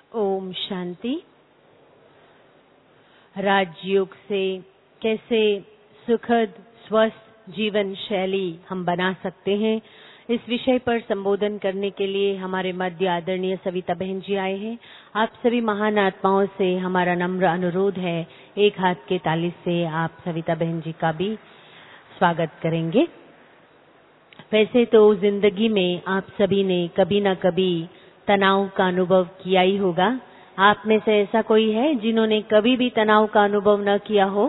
ओम शांति। राजयोग से कैसे सुखद स्वस्थ जीवन शैली हम बना सकते हैं, इस विषय पर संबोधन करने के लिए हमारे मध्य आदरणीय सविता बहन जी आए हैं। आप सभी महान आत्माओं से हमारा नम्र अनुरोध है, एक हाथ के ताली से आप सविता बहन जी का भी स्वागत करेंगे। वैसे तो जिंदगी में आप सभी ने कभी न कभी तनाव का अनुभव किया ही होगा। आप में से ऐसा कोई है जिन्होंने कभी भी तनाव का अनुभव न किया हो?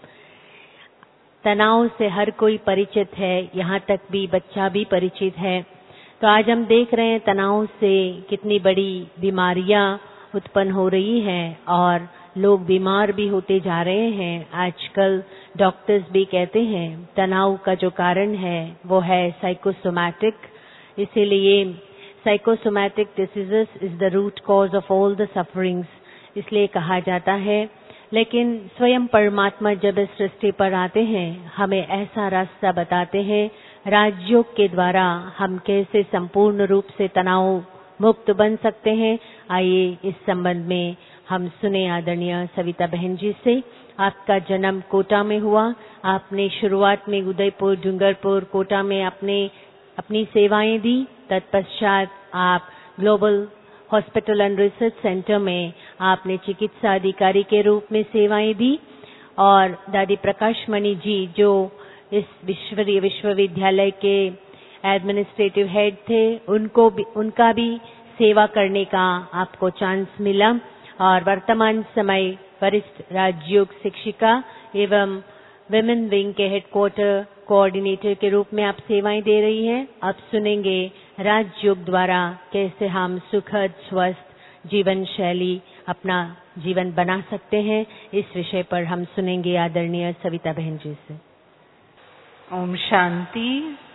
तनाव से हर कोई परिचित है, यहाँ तक भी बच्चा भी परिचित है। तो आज हम देख रहे हैं तनाव से कितनी बड़ी बीमारियां उत्पन्न हो रही हैं और लोग बीमार भी होते जा रहे हैं। आजकल डॉक्टर्स भी कहते हैं तनाव का जो कारण है वो है साइकोसोमैटिक। इसीलिए psychosomatic diseases is the root cause of all the sufferings, इसलिए कहा जाता है। लेकिन स्वयं परमात्मा जब इस सृष्टि पर आते हैं, हमें ऐसा रास्ता बताते हैं राजयोग के द्वारा हम कैसे संपूर्ण रूप से तनाव मुक्त बन सकते हैं। आइए इस संबंध में हम सुने आदरणीय सविता बहन जी से। आपका जन्म कोटा में हुआ, आपने शुरुआत में उदयपुर, डूंगरपुर, कोटा में अपनी सेवाएं दी। तत्पश्चात आप global hospital and research centre में आपने चिकित्सा अधिकारी के रूप में सेवाएं दी और दादी प्रकाश मणि जी जो इस विश्वविद्यालय के एडमिनिस्ट्रेटिव हेड थे, उनका भी सेवा करने का आपको चांस मिला और वर्तमान समय वरिष्ठ राजयोग शिक्षिका एवं विमेन विंग के हेडक्वार्टर कोऑर्डिनेटर के रूप में आप सेवाएं दे रही हैं। अब सुनेंगे राजयोग द्वारा कैसे हम सुखद स्वस्थ जीवन शैली अपना जीवन बना सकते हैं। इस विषय पर हम सुनेंगे आदरणीय सविता बहन जी से। ओम शांति।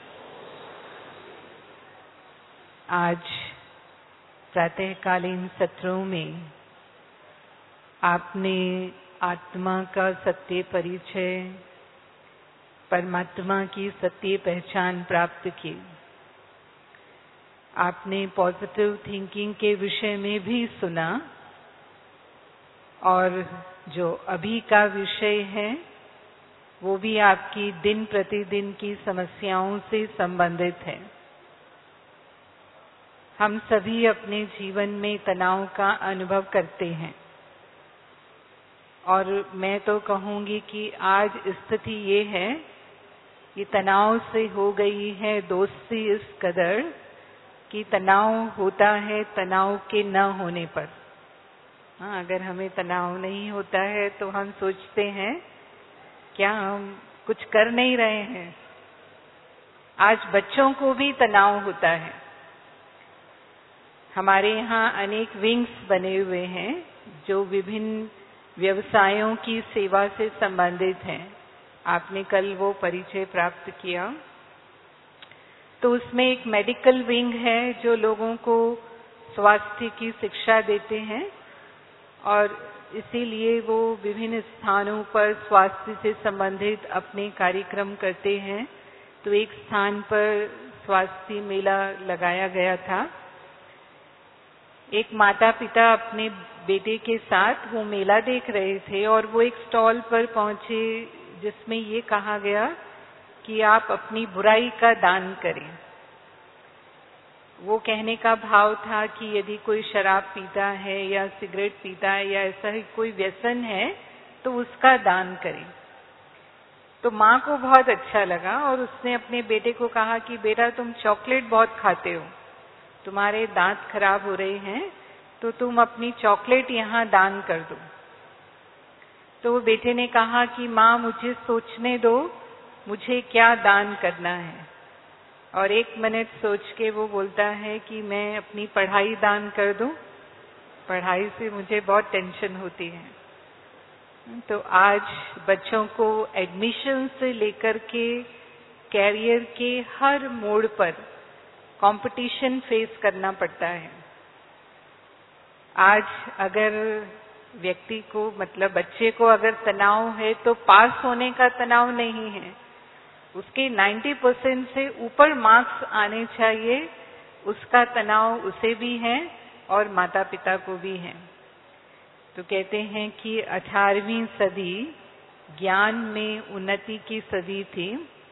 आज प्रातःकालीन सत्रों में आपने आत्मा का सत्य परिचय, परमात्मा की सत्य पहचान प्राप्त की। आपने पॉजिटिव थिंकिंग के विषय में भी सुना और जो अभी का विषय है वो भी आपकी दिन प्रतिदिन की समस्याओं से संबंधित है। हम सभी अपने जीवन में तनाव का अनुभव करते हैं और मैं तो कहूँगी कि आज स्थिति ये है कि तनाव से हो गई है दोस्ती इस कदर कि तनाव होता है तनाव के न होने पर। हाँ, अगर हमें तनाव नहीं होता है तो हम सोचते हैं क्या हम कुछ कर नहीं रहे हैं। आज बच्चों को भी तनाव होता है। हमारे यहाँ अनेक विंग्स बने हुए हैं जो विभिन्न व्यवसायों की सेवा से संबंधित हैं। आपने कल वो परिचय प्राप्त किया। तो उसमें एक मेडिकल विंग है जो लोगों को स्वास्थ्य की शिक्षा देते हैं और इसीलिए वो विभिन्न स्थानों पर स्वास्थ्य से संबंधित अपने कार्यक्रम करते हैं। तो एक स्थान पर स्वास्थ्य मेला लगाया गया था। एक माता पिता अपने बेटे के साथ वो मेला देख रहे थे और वो एक स्टॉल पर पहुंचे जिसमें ये कहा गया कि आप अपनी बुराई का दान करें। वो कहने का भाव था कि यदि कोई शराब पीता है या सिगरेट पीता है या ऐसा ही कोई व्यसन है तो उसका दान करें। तो माँ को बहुत अच्छा लगा और उसने अपने बेटे को कहा कि बेटा तुम चॉकलेट बहुत खाते हो, तुम्हारे दांत खराब हो रहे हैं, तो तुम अपनी चॉकलेट यहाँ दान कर दो। तो वो बेटे ने कहा कि माँ मुझे सोचने दो मुझे क्या दान करना है। और 1 मिनट सोच के वो बोलता है कि मैं अपनी पढ़ाई दान कर दूं, पढ़ाई से मुझे बहुत टेंशन होती है। तो आज बच्चों को एडमिशन से लेकर के कैरियर के हर मोड़ पर कंपटीशन फेस करना पड़ता है। आज अगर व्यक्ति को मतलब बच्चे को अगर तनाव है तो पास होने का तनाव नहीं है, उसके 90% से ऊपर मार्क्स आने चाहिए, उसका तनाव उसे भी है और माता पिता को भी है। तो कहते हैं कि 18वीं सदी ज्ञान में उन्नति की सदी थी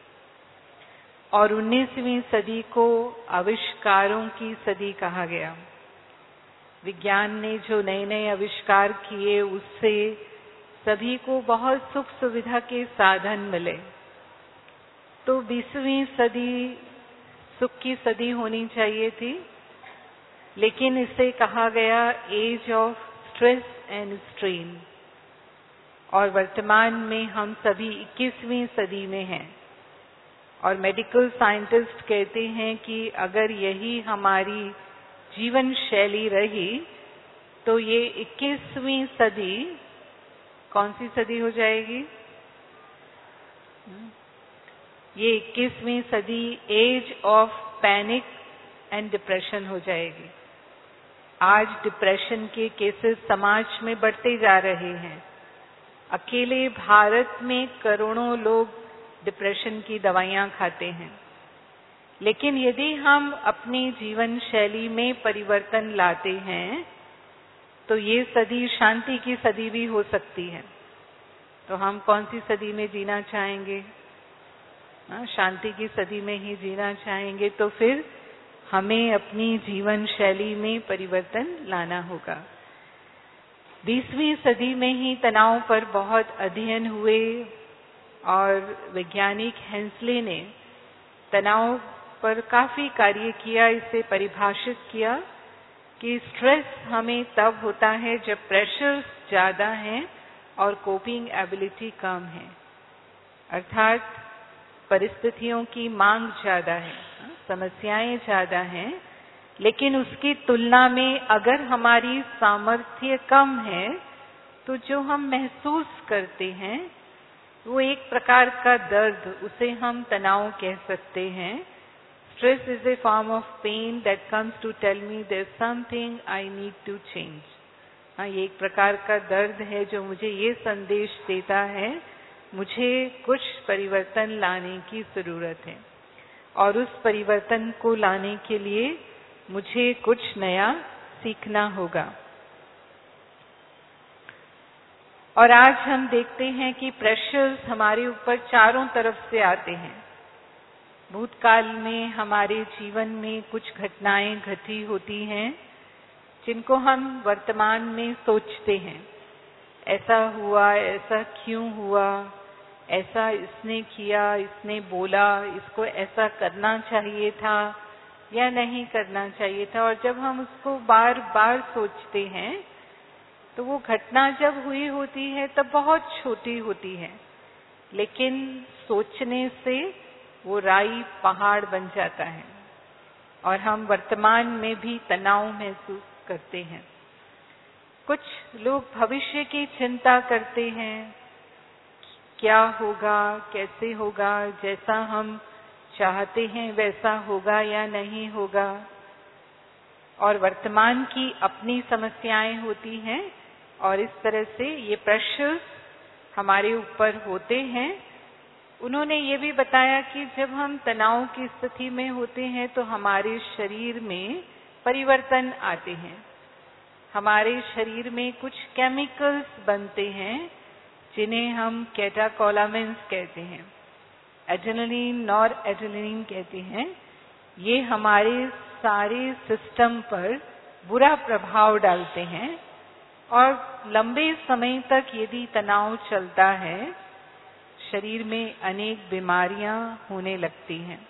और 19वीं सदी को आविष्कारों की सदी कहा गया। विज्ञान ने जो नए नए आविष्कार किए उससे सभी को बहुत सुख सुविधा के साधन मिले। तो 20वीं सदी सुख की सदी होनी चाहिए थी, लेकिन इसे कहा गया age of stress and strain. और वर्तमान में हम सभी 21वीं सदी में हैं और मेडिकल साइंटिस्ट कहते हैं कि अगर यही हमारी जीवन शैली रही तो ये 21वीं सदी कौन सी सदी हो जाएगी? ये 21वीं सदी age of panic and depression हो जाएगी। आज डिप्रेशन के केसेस समाज में बढ़ते जा रहे हैं। अकेले भारत में करोड़ों लोग डिप्रेशन की दवाइयां खाते हैं। लेकिन यदि हम अपनी जीवन शैली में परिवर्तन लाते हैं तो ये सदी शांति की सदी भी हो सकती है। तो हम कौन सी सदी में जीना चाहेंगे? शांति की सदी में ही जीना चाहेंगे। तो फिर हमें अपनी जीवन शैली में परिवर्तन लाना होगा। 20वीं सदी में ही तनाव पर बहुत अध्ययन हुए और वैज्ञानिक हेंसले ने तनाव पर काफी कार्य किया। इसे परिभाषित किया कि स्ट्रेस हमें तब होता है जब प्रेशर ज्यादा है और कोपिंग एबिलिटी कम है, अर्थात परिस्थितियों की मांग ज्यादा है, समस्याएं ज्यादा हैं, लेकिन उसकी तुलना में अगर हमारी सामर्थ्य कम है तो जो हम महसूस करते हैं वो एक प्रकार का दर्द, उसे हम तनाव कह सकते हैं। Stress is a form of pain that comes to tell me there's something I need to change. ये एक प्रकार का दर्द है जो मुझे ये संदेश देता है मुझे कुछ परिवर्तन लाने की जरूरत है और उस परिवर्तन को लाने के लिए मुझे कुछ नया सीखना होगा। और आज हम देखते हैं कि प्रेशर्स हमारे ऊपर चारों तरफ से आते हैं। भूतकाल में हमारे जीवन में कुछ घटनाएं घटी होती हैं जिनको हम वर्तमान में सोचते हैं, ऐसा हुआ, ऐसा क्यों हुआ, ऐसा इसने किया, इसने बोला, इसको ऐसा करना चाहिए था या नहीं करना चाहिए था। और जब हम उसको बार बार सोचते हैं तो वो घटना जब हुई होती है तब बहुत छोटी होती है, लेकिन सोचने से वो राई पहाड़ बन जाता है और हम वर्तमान में भी तनाव महसूस करते हैं। कुछ लोग भविष्य की चिंता करते हैं, क्या होगा, कैसे होगा, जैसा हम चाहते हैं वैसा होगा या नहीं होगा। और वर्तमान की अपनी समस्याएं होती हैं और इस तरह से ये प्रेशर्स हमारे ऊपर होते हैं। उन्होंने ये भी बताया कि जब हम तनाव की स्थिति में होते हैं तो हमारे शरीर में परिवर्तन आते हैं। हमारे शरीर में कुछ केमिकल्स बनते हैं जिन्हें हम कैटाकोलामिन्स कहते हैं, एड्रेनलिन, नॉरएड्रेनलिन कहते हैं। ये हमारे सारे सिस्टम पर बुरा प्रभाव डालते हैं और लंबे समय तक यदि तनाव चलता है शरीर में अनेक बीमारियां होने लगती हैं।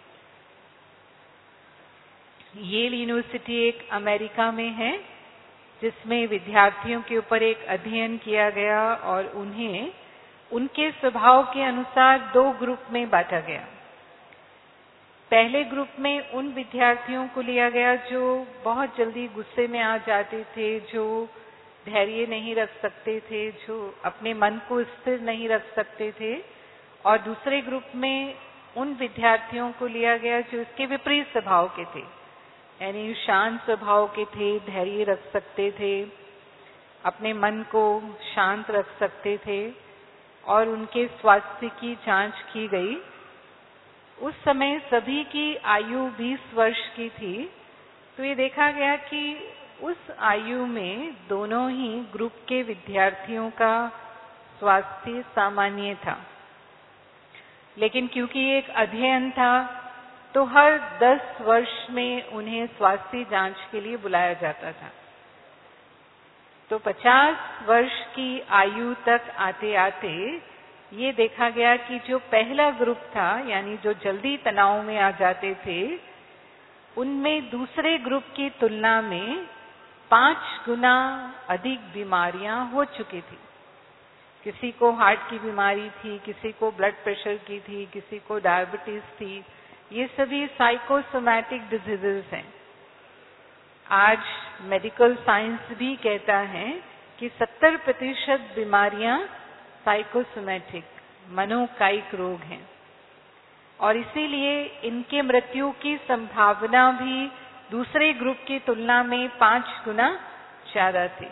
येल यूनिवर्सिटी एक अमेरिका में है जिसमें विद्यार्थियों के ऊपर एक अध्ययन किया गया और उन्हें उनके स्वभाव के अनुसार 2 ग्रुप में बांटा गया। पहले ग्रुप में उन विद्यार्थियों को लिया गया जो बहुत जल्दी गुस्से में आ जाते थे, जो धैर्य नहीं रख सकते थे, जो अपने मन को स्थिर नहीं रख सकते थे। और दूसरे ग्रुप में उन विद्यार्थियों को लिया गया जो इसके विपरीत स्वभाव के थे, यानी शांत स्वभाव के थे, धैर्य रख सकते थे, अपने मन को शांत रख सकते थे। और उनके स्वास्थ्य की जांच की गई। उस समय सभी की आयु 20 वर्ष की थी। तो ये देखा गया कि उस आयु में दोनों ही ग्रुप के विद्यार्थियों का स्वास्थ्य सामान्य था, लेकिन क्योंकि एक अध्ययन था तो हर 10 वर्ष में उन्हें स्वास्थ्य जांच के लिए बुलाया जाता था। तो 50 वर्ष की आयु तक आते आते ये देखा गया कि जो पहला ग्रुप था, यानी जो जल्दी तनाव में आ जाते थे, उनमें दूसरे ग्रुप की तुलना में 5 गुना अधिक बीमारियां हो चुकी थी। किसी को हार्ट की बीमारी थी, किसी को ब्लड प्रेशर की थी, किसी को डायबिटीज थी। ये सभी साइकोसोमैटिक डिजीजेस हैं। आज मेडिकल साइंस भी कहता है कि 70% बीमारियां साइकोसोमैटिक, मनोकायिक रोग हैं, और इसीलिए इनके मृत्यु की संभावना भी दूसरे ग्रुप की तुलना में 5 गुना ज्यादा थी।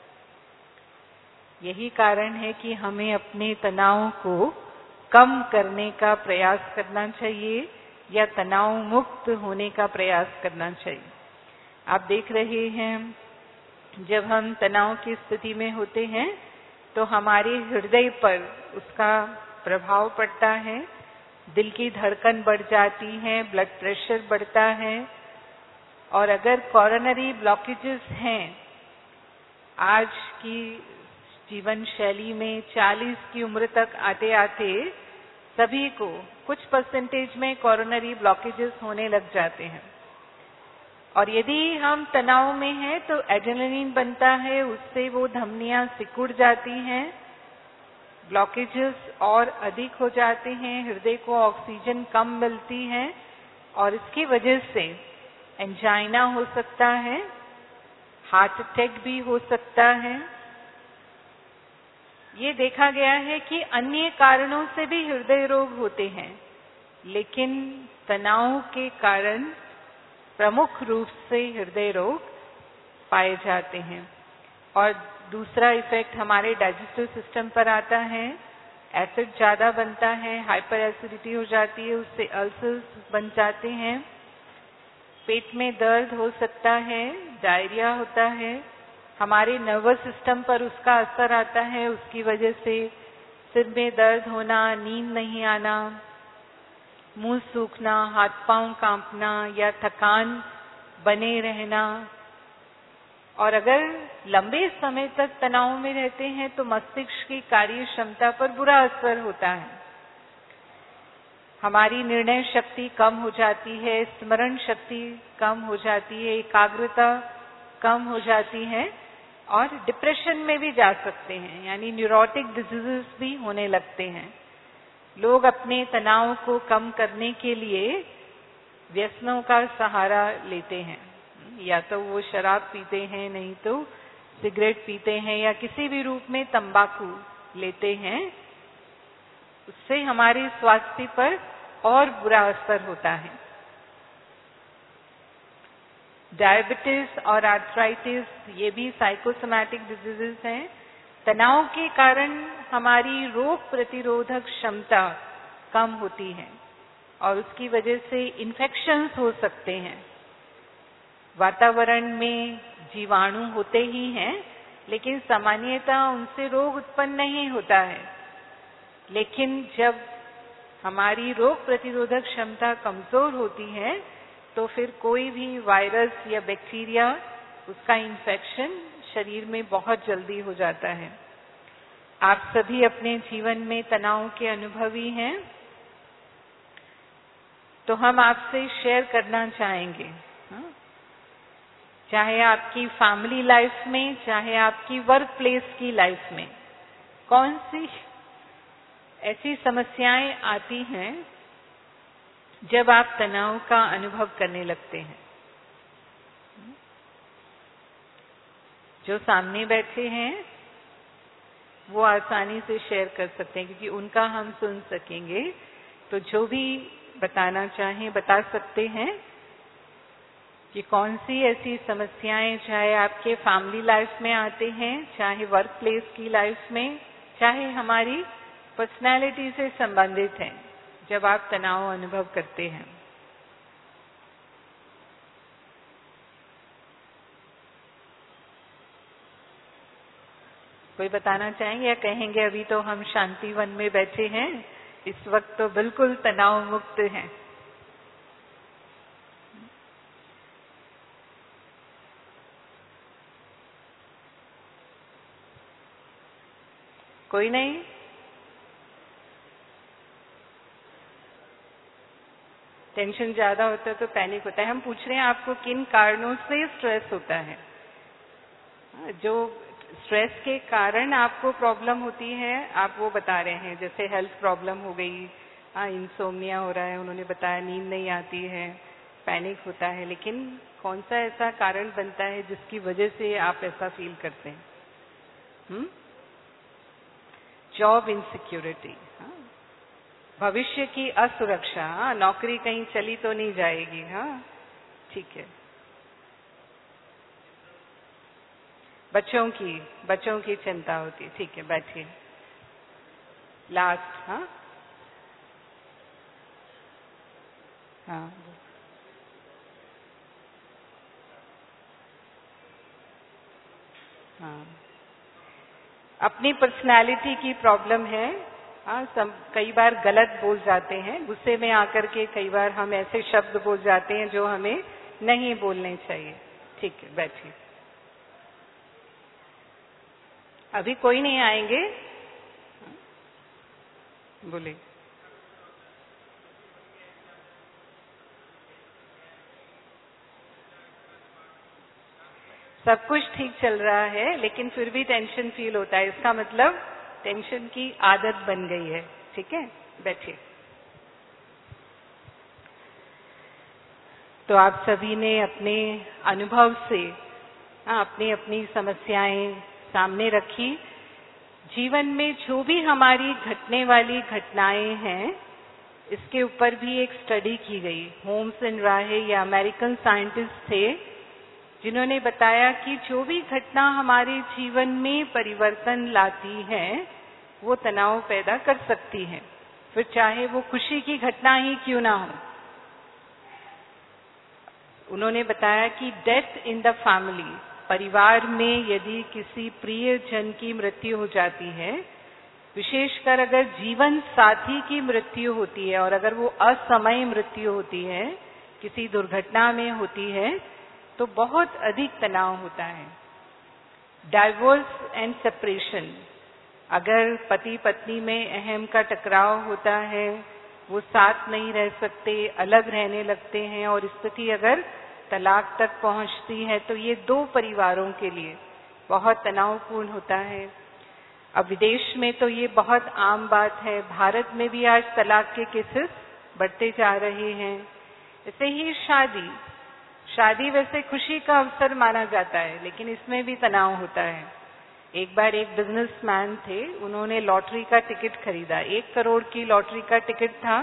यही कारण है कि हमें अपने तनाव को कम करने का प्रयास करना चाहिए या तनाव मुक्त होने का प्रयास करना चाहिए। आप देख रहे हैं, जब हम तनाव की स्थिति में होते हैं तो हमारे हृदय पर उसका प्रभाव पड़ता है, दिल की धड़कन बढ़ जाती है, ब्लड प्रेशर बढ़ता है, और अगर कोरोनरी ब्लॉकेजेस हैं, आज की जीवन शैली में 40 की उम्र तक आते आते सभी को कुछ परसेंटेज में कोरोनरी ब्लॉकेजेस होने लग जाते हैं। और यदि हम तनाव में हैं तो एड्रेनलिन बनता है, उससे वो धमनियां सिकुड़ जाती हैं, ब्लॉकेजेस और अधिक हो जाते हैं, हृदय को ऑक्सीजन कम मिलती है, और इसकी वजह से एंजाइना हो सकता है, हार्ट अटैक भी हो सकता है। ये देखा गया है कि अन्य कारणों से भी हृदय रोग होते हैं, लेकिन तनाव के कारण प्रमुख रूप से हृदय रोग पाए जाते हैं। और दूसरा इफेक्ट हमारे डाइजेस्टिव सिस्टम पर आता है, एसिड ज्यादा बनता है, हाइपर एसिडिटी हो जाती है, उससे अल्सर्स बन जाते हैं, पेट में दर्द हो सकता है, डायरिया होता है, हमारे नर्वस सिस्टम पर उसका असर आता है, उसकी वजह से सिर में दर्द होना, नींद नहीं आना, मुंह सूखना, हाथ पांव कांपना या थकान बने रहना। और अगर लंबे समय तक तनाव में रहते हैं तो मस्तिष्क की कार्य क्षमता पर बुरा असर होता है, हमारी निर्णय शक्ति कम हो जाती है, स्मरण शक्ति कम हो जाती है, एकाग्रता कम हो जाती है, और डिप्रेशन में भी जा सकते हैं, यानी न्यूरोटिक डिजीजेस भी होने लगते हैं। लोग अपने तनाव को कम करने के लिए व्यसनों का सहारा लेते हैं, या तो वो शराब पीते हैं, नहीं तो सिगरेट पीते हैं, या किसी भी रूप में तंबाकू लेते हैं। उससे हमारे स्वास्थ्य पर और बुरा असर होता है। डायबिटीज और आर्थराइटिस ये भी साइकोसोमैटिक डिजीजेस हैं। तनाव के कारण हमारी रोग प्रतिरोधक क्षमता कम होती है और उसकी वजह से इन्फेक्शंस हो सकते हैं। वातावरण में जीवाणु होते ही हैं, लेकिन सामान्यतः उनसे रोग उत्पन्न नहीं होता है। लेकिन जब हमारी रोग प्रतिरोधक क्षमता कमजोर होती है तो फिर कोई भी वायरस या बैक्टीरिया, उसका इन्फेक्शन शरीर में बहुत जल्दी हो जाता है। आप सभी अपने जीवन में तनाव के अनुभवी हैं, तो हम आपसे शेयर करना चाहेंगे, चाहे आपकी फैमिली लाइफ में, चाहे आपकी वर्क प्लेस की लाइफ में, कौन सी ऐसी समस्याएं आती हैं जब आप तनाव का अनुभव करने लगते हैं। जो सामने बैठे हैं वो आसानी से शेयर कर सकते हैं, क्योंकि उनका हम सुन सकेंगे। तो जो भी बताना चाहें बता सकते हैं कि कौन सी ऐसी समस्याएं, चाहे आपके फैमिली लाइफ में आते हैं, चाहे वर्क प्लेस की लाइफ में, चाहे हमारी पर्सनैलिटी से संबंधित हैं, जब आप तनाव अनुभव करते हैं। कोई बताना चाहेंगे या कहेंगे अभी तो हम शांति वन में बैठे हैं, इस वक्त तो बिल्कुल तनाव मुक्त हैं। कोई नहीं? टेंशन ज्यादा होता है तो पैनिक होता है। हम पूछ रहे हैं आपको किन कारणों से स्ट्रेस होता है। जो स्ट्रेस के कारण आपको प्रॉब्लम होती है आप वो बता रहे हैं, जैसे हेल्थ प्रॉब्लम हो गई, इंसोम्निया हो रहा है, उन्होंने बताया नींद नहीं आती है, पैनिक होता है, लेकिन कौन सा ऐसा कारण बनता है जिसकी वजह से आप ऐसा फील करते हैं? जॉब इनसिक्योरिटी, भविष्य की असुरक्षा, नौकरी कहीं चली तो नहीं जाएगी। हाँ, ठीक है। बच्चों की चिंता होती, ठीक है, बैठिए। लास्ट, हाँ हाँ, हाँ, अपनी पर्सनालिटी की प्रॉब्लम है। हाँ, कई बार गलत बोल जाते हैं, गुस्से में आकर के कई बार हम ऐसे शब्द बोल जाते हैं जो हमें नहीं बोलने चाहिए। ठीक है, बैठिए। अभी कोई नहीं आएंगे, बोले। सब कुछ ठीक चल रहा है लेकिन फिर भी टेंशन फील होता है, इसका मतलब टेंशन की आदत बन गई है। ठीक है, बैठिए। तो आप सभी ने अपने अनुभव से अपनी अपनी समस्याएं सामने रखी। जीवन में जो भी हमारी घटने वाली घटनाएं हैं, इसके ऊपर भी एक स्टडी की गई। होम्स एंड राहे ये अमेरिकन साइंटिस्ट थे जिन्होंने बताया कि जो भी घटना हमारे जीवन में परिवर्तन लाती है वो तनाव पैदा कर सकती है, फिर चाहे वो खुशी की घटना ही क्यों ना हो। उन्होंने बताया कि डेथ इन द फैमिली, परिवार में यदि किसी प्रिय जन की मृत्यु हो जाती है, विशेषकर अगर जीवन साथी की मृत्यु होती है और अगर वो असमय मृत्यु होती है, किसी दुर्घटना में होती है, तो बहुत अधिक तनाव होता है। डाइवोर्स एंड सेपरेशन, अगर पति पत्नी में अहम का टकराव होता है, वो साथ नहीं रह सकते, अलग रहने लगते हैं और स्थिति अगर तलाक तक पहुंचती है, तो ये दो परिवारों के लिए बहुत तनावपूर्ण होता है। अब विदेश में तो ये बहुत आम बात है, भारत में भी आज तलाक के केसेस बढ़ते जा रहे हैं। ऐसे ही शादी वैसे खुशी का अवसर माना जाता है, लेकिन इसमें भी तनाव होता है। एक बार एक बिजनेसमैन थे, उन्होंने लॉटरी का टिकट खरीदा, 1 करोड़ की लॉटरी का टिकट था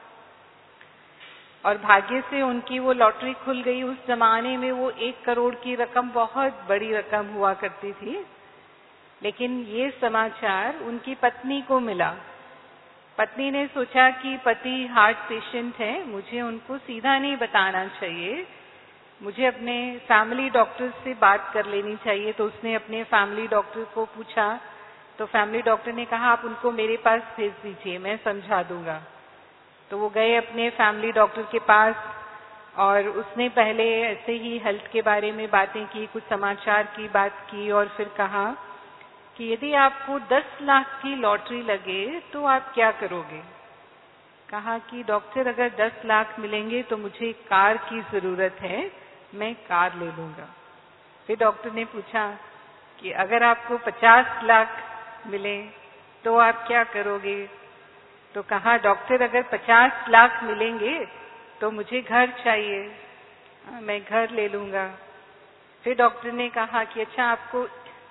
और भाग्य से उनकी वो लॉटरी खुल गई। उस जमाने में वो 1 करोड़ की रकम बहुत बड़ी रकम हुआ करती थी, लेकिन ये समाचार उनकी पत्नी को मिला। पत्नी ने सोचा कि पति हार्ट पेशेंट है, मुझे उनको सीधा नहीं बताना चाहिए, मुझे अपने फैमिली डॉक्टर से बात कर लेनी चाहिए। तो उसने अपने फैमिली डॉक्टर को पूछा, तो फैमिली डॉक्टर ने कहा आप उनको मेरे पास भेज दीजिए, मैं समझा दूंगा। तो वो गए अपने फैमिली डॉक्टर के पास और उसने पहले ऐसे ही हेल्थ के बारे में बातें की, कुछ समाचार की बात की और फिर कहा कि यदि आपको 10 लाख की लॉटरी लगे तो आप क्या करोगे। कहा कि डॉक्टर अगर 10 लाख मिलेंगे तो मुझे कार की जरूरत है, मैं कार ले लूंगा। फिर डॉक्टर ने पूछा कि अगर आपको 50 लाख मिले तो आप क्या करोगे। तो कहा डॉक्टर अगर 50 लाख मिलेंगे तो मुझे घर चाहिए, मैं घर ले लूंगा। फिर डॉक्टर ने कहा कि अच्छा आपको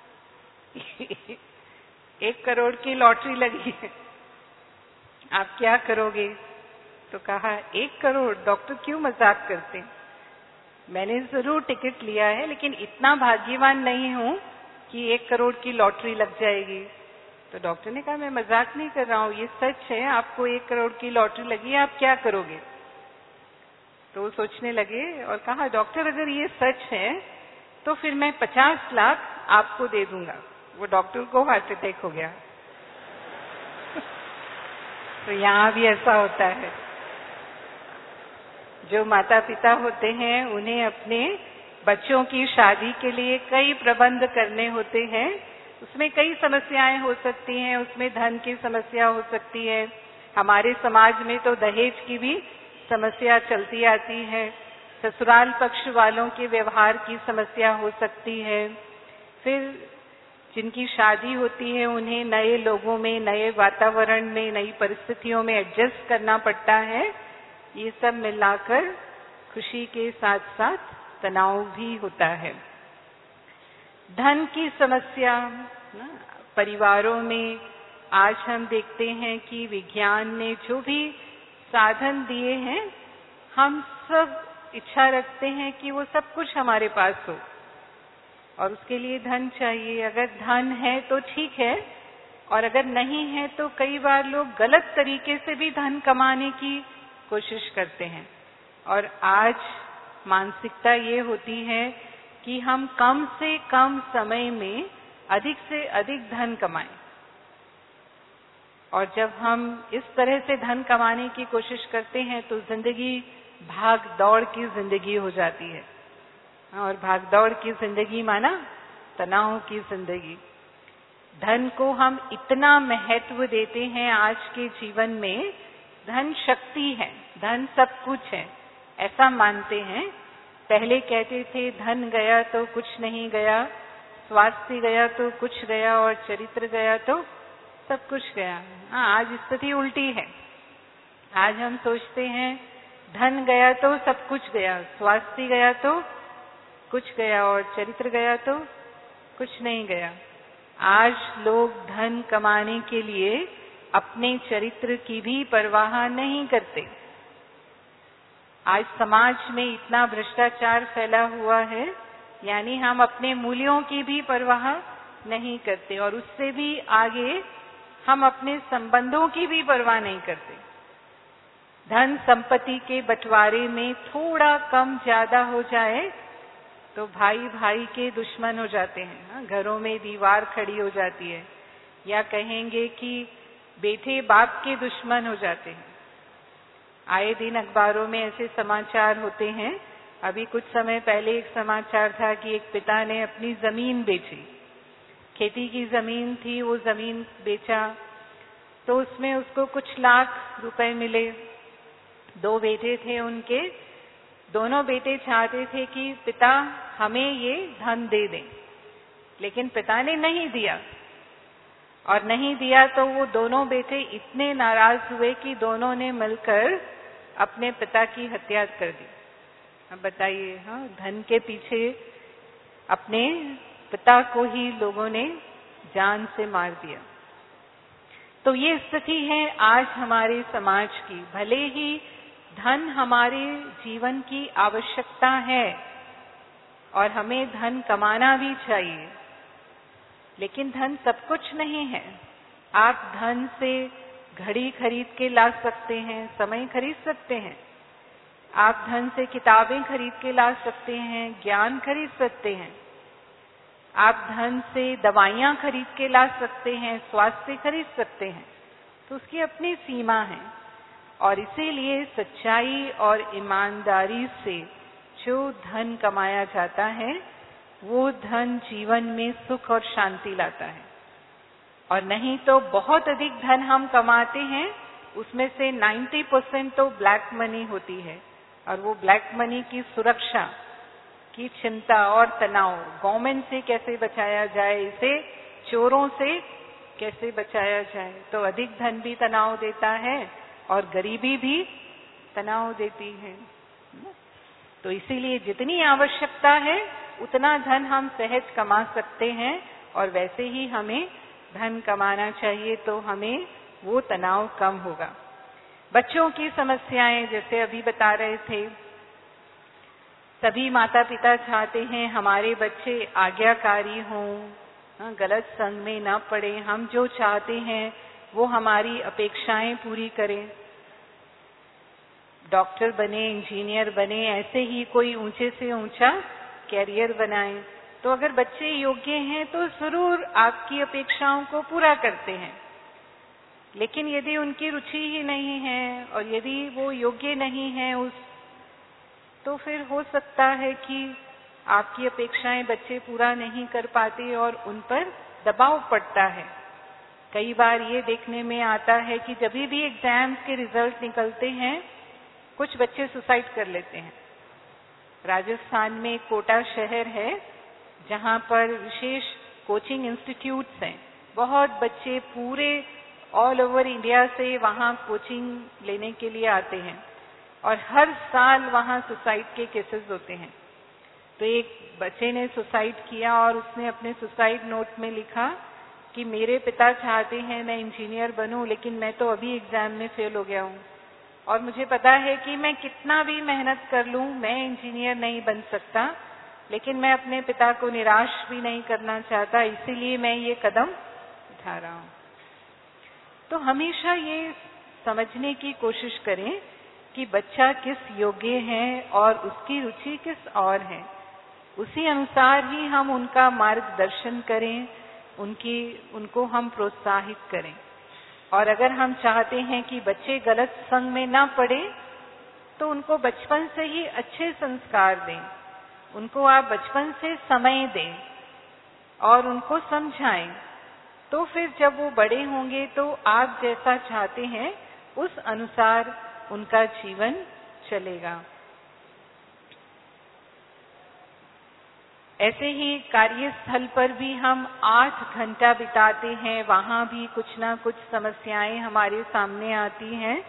1 करोड़ की लॉटरी लगी है, आप क्या करोगे। तो कहा 1 करोड़, डॉक्टर क्यों मजाक करते हैं, मैंने जरूर टिकट लिया है लेकिन इतना भाग्यवान नहीं हूं कि 1 करोड़ की लॉटरी लग जाएगी। तो डॉक्टर ने कहा मैं मजाक नहीं कर रहा हूं, ये सच है, आपको 1 करोड़ की लॉटरी लगी है, आप क्या करोगे। तो वो सोचने लगे और कहा डॉक्टर अगर ये सच है तो फिर मैं 50 लाख आपको दे दूंगा, वो डॉक्टर को हार्ट अटैक हो गया। तो यहाँ भी ऐसा होता है। जो माता पिता होते हैं उन्हें अपने बच्चों की शादी के लिए कई प्रबंध करने होते हैं। उसमें कई समस्याएं हो सकती हैं, उसमें धन की समस्या हो सकती है। हमारे समाज में तो दहेज की भी समस्या चलती आती है। ससुराल पक्ष वालों के व्यवहार की समस्या हो सकती है। फिर जिनकी शादी होती है उन्हें नए लोगों में, नए वातावरण में, नई परिस्थितियों में एडजस्ट करना पड़ता है। ये सब मिलाकर खुशी के साथ साथ तनाव भी होता है। धन की समस्या परिवारों में आज हम देखते हैं कि विज्ञान ने जो भी साधन दिए हैं, हम सब इच्छा रखते हैं कि वो सब कुछ हमारे पास हो और उसके लिए धन चाहिए। अगर धन है तो ठीक है, और अगर नहीं है तो कई बार लोग गलत तरीके से भी धन कमाने की कोशिश करते हैं। और आज मानसिकता ये होती है कि हम कम से कम समय में अधिक से अधिक धन कमाएं। और जब हम इस तरह से धन कमाने की कोशिश करते हैं तो जिंदगी भाग दौड़ की जिंदगी हो जाती है। और भाग दौड़ की जिंदगी माना तनाव की जिंदगी। धन को हम इतना महत्व देते हैं आज के जीवन में। धन शक्ति है, धन सब कुछ है, ऐसा मानते हैं। पहले कहते थे धन गया तो कुछ नहीं गया, स्वास्थ्य गया तो कुछ गया, और चरित्र गया तो सब कुछ गया। आज स्थिति उल्टी है। आज हम सोचते हैं धन गया तो सब कुछ गया, स्वास्थ्य गया तो कुछ गया, और चरित्र गया तो कुछ नहीं गया। आज लोग धन कमाने के लिए अपने चरित्र की भी परवाह नहीं करते। आज समाज में इतना भ्रष्टाचार फैला हुआ है, यानी हम अपने मूल्यों की भी परवाह नहीं करते, और उससे भी आगे हम अपने संबंधों की भी परवाह नहीं करते। धन संपत्ति के बंटवारे में थोड़ा कम ज्यादा हो जाए तो भाई भाई के दुश्मन हो जाते हैं। घरों में दीवार खड़ी हो जाती है, या कहेंगे कि बेटे बाप के दुश्मन हो जाते हैं। आए दिन अखबारों में ऐसे समाचार होते हैं। अभी कुछ समय पहले एक समाचार था कि एक पिता ने अपनी जमीन बेची, खेती की जमीन थी, वो जमीन बेचा तो उसमें उसको कुछ लाख रुपए मिले। 2 बेटे थे उनके, दोनों बेटे चाहते थे कि पिता हमें ये धन दे दें, लेकिन पिता ने नहीं दिया। और नहीं दिया तो वो दोनों बेटे इतने नाराज हुए कि दोनों ने मिलकर अपने पिता की हत्या कर दी। अब बताइए, धन के पीछे अपने पिता को ही लोगों ने जान से मार दिया। तो ये स्थिति है आज हमारे समाज की। भले ही धन हमारे जीवन की आवश्यकता है और हमें धन कमाना भी चाहिए, लेकिन धन सब कुछ नहीं है। आप धन से घड़ी खरीद के ला सकते हैं, समय खरीद सकते हैं। आप धन से किताबें खरीद के ला सकते हैं, ज्ञान खरीद सकते हैं। आप धन से दवाइयां खरीद के ला सकते हैं, स्वास्थ्य खरीद सकते हैं। तो उसकी अपनी सीमा है, और इसीलिए सच्चाई और ईमानदारी से जो धन कमाया जाता है वो धन जीवन में सुख और शांति लाता है। और नहीं तो बहुत अधिक धन हम कमाते हैं, उसमें से 90% तो ब्लैक मनी होती है, और वो ब्लैक मनी की सुरक्षा की चिंता और तनाव, गवर्नमेंट से कैसे बचाया जाए, इसे चोरों से कैसे बचाया जाए। तो अधिक धन भी तनाव देता है और गरीबी भी तनाव देती है। तो इसीलिए जितनी आवश्यकता है उतना धन हम सहज कमा सकते हैं, और वैसे ही हमें धन कमाना चाहिए, तो हमें वो तनाव कम होगा। बच्चों की समस्याएं जैसे अभी बता रहे थे, सभी माता पिता चाहते हैं हमारे बच्चे आज्ञाकारी हों, गलत संग में न पड़े। हम जो चाहते हैं वो हमारी अपेक्षाएं पूरी करें। डॉक्टर बने, इंजीनियर बने, ऐसे ही कोई ऊंचे से ऊंचा कैरियर बनाएं। तो अगर बच्चे योग्य हैं तो जरूर आपकी अपेक्षाओं को पूरा करते हैं। लेकिन यदि उनकी रुचि ही नहीं है और यदि वो योग्य नहीं है तो फिर हो सकता है कि आपकी अपेक्षाएं बच्चे पूरा नहीं कर पाते और उन पर दबाव पड़ता है। कई बार ये देखने में आता है कि जब भी एग्जाम्स के रिजल्ट निकलते हैं, कुछ बच्चे सुसाइड कर लेते हैं। राजस्थान में कोटा शहर है जहां पर विशेष कोचिंग इंस्टीट्यूट्स हैं। बहुत बच्चे पूरे ऑल ओवर इंडिया से वहां कोचिंग लेने के लिए आते हैं और हर साल वहां सुसाइड के केसेस होते हैं। तो एक बच्चे ने सुसाइड किया और उसने अपने सुसाइड नोट में लिखा कि मेरे पिता चाहते हैं मैं इंजीनियर बनूं, लेकिन मैं तो अभी एग्जाम में फेल हो गया हूं और मुझे पता है कि मैं कितना भी मेहनत कर लूं मैं इंजीनियर नहीं बन सकता, लेकिन मैं अपने पिता को निराश भी नहीं करना चाहता, इसीलिए मैं ये कदम उठा रहा हूं। तो हमेशा ये समझने की कोशिश करें कि बच्चा किस योग्य है और उसकी रुचि किस और है। उसी अनुसार ही हम उनका मार्गदर्शन करें, उनको हम प्रोत्साहित करें। और अगर हम चाहते हैं कि बच्चे गलत संग में ना पड़े तो उनको बचपन से ही अच्छे संस्कार दें, उनको आप बचपन से समय दें और उनको समझाएं। तो फिर जब वो बड़े होंगे तो आप जैसा चाहते हैं उस अनुसार उनका जीवन चलेगा। ऐसे ही कार्यस्थल पर भी हम 8 घंटा बिताते हैं, वहां भी कुछ ना कुछ समस्याएं हमारे सामने आती हैं।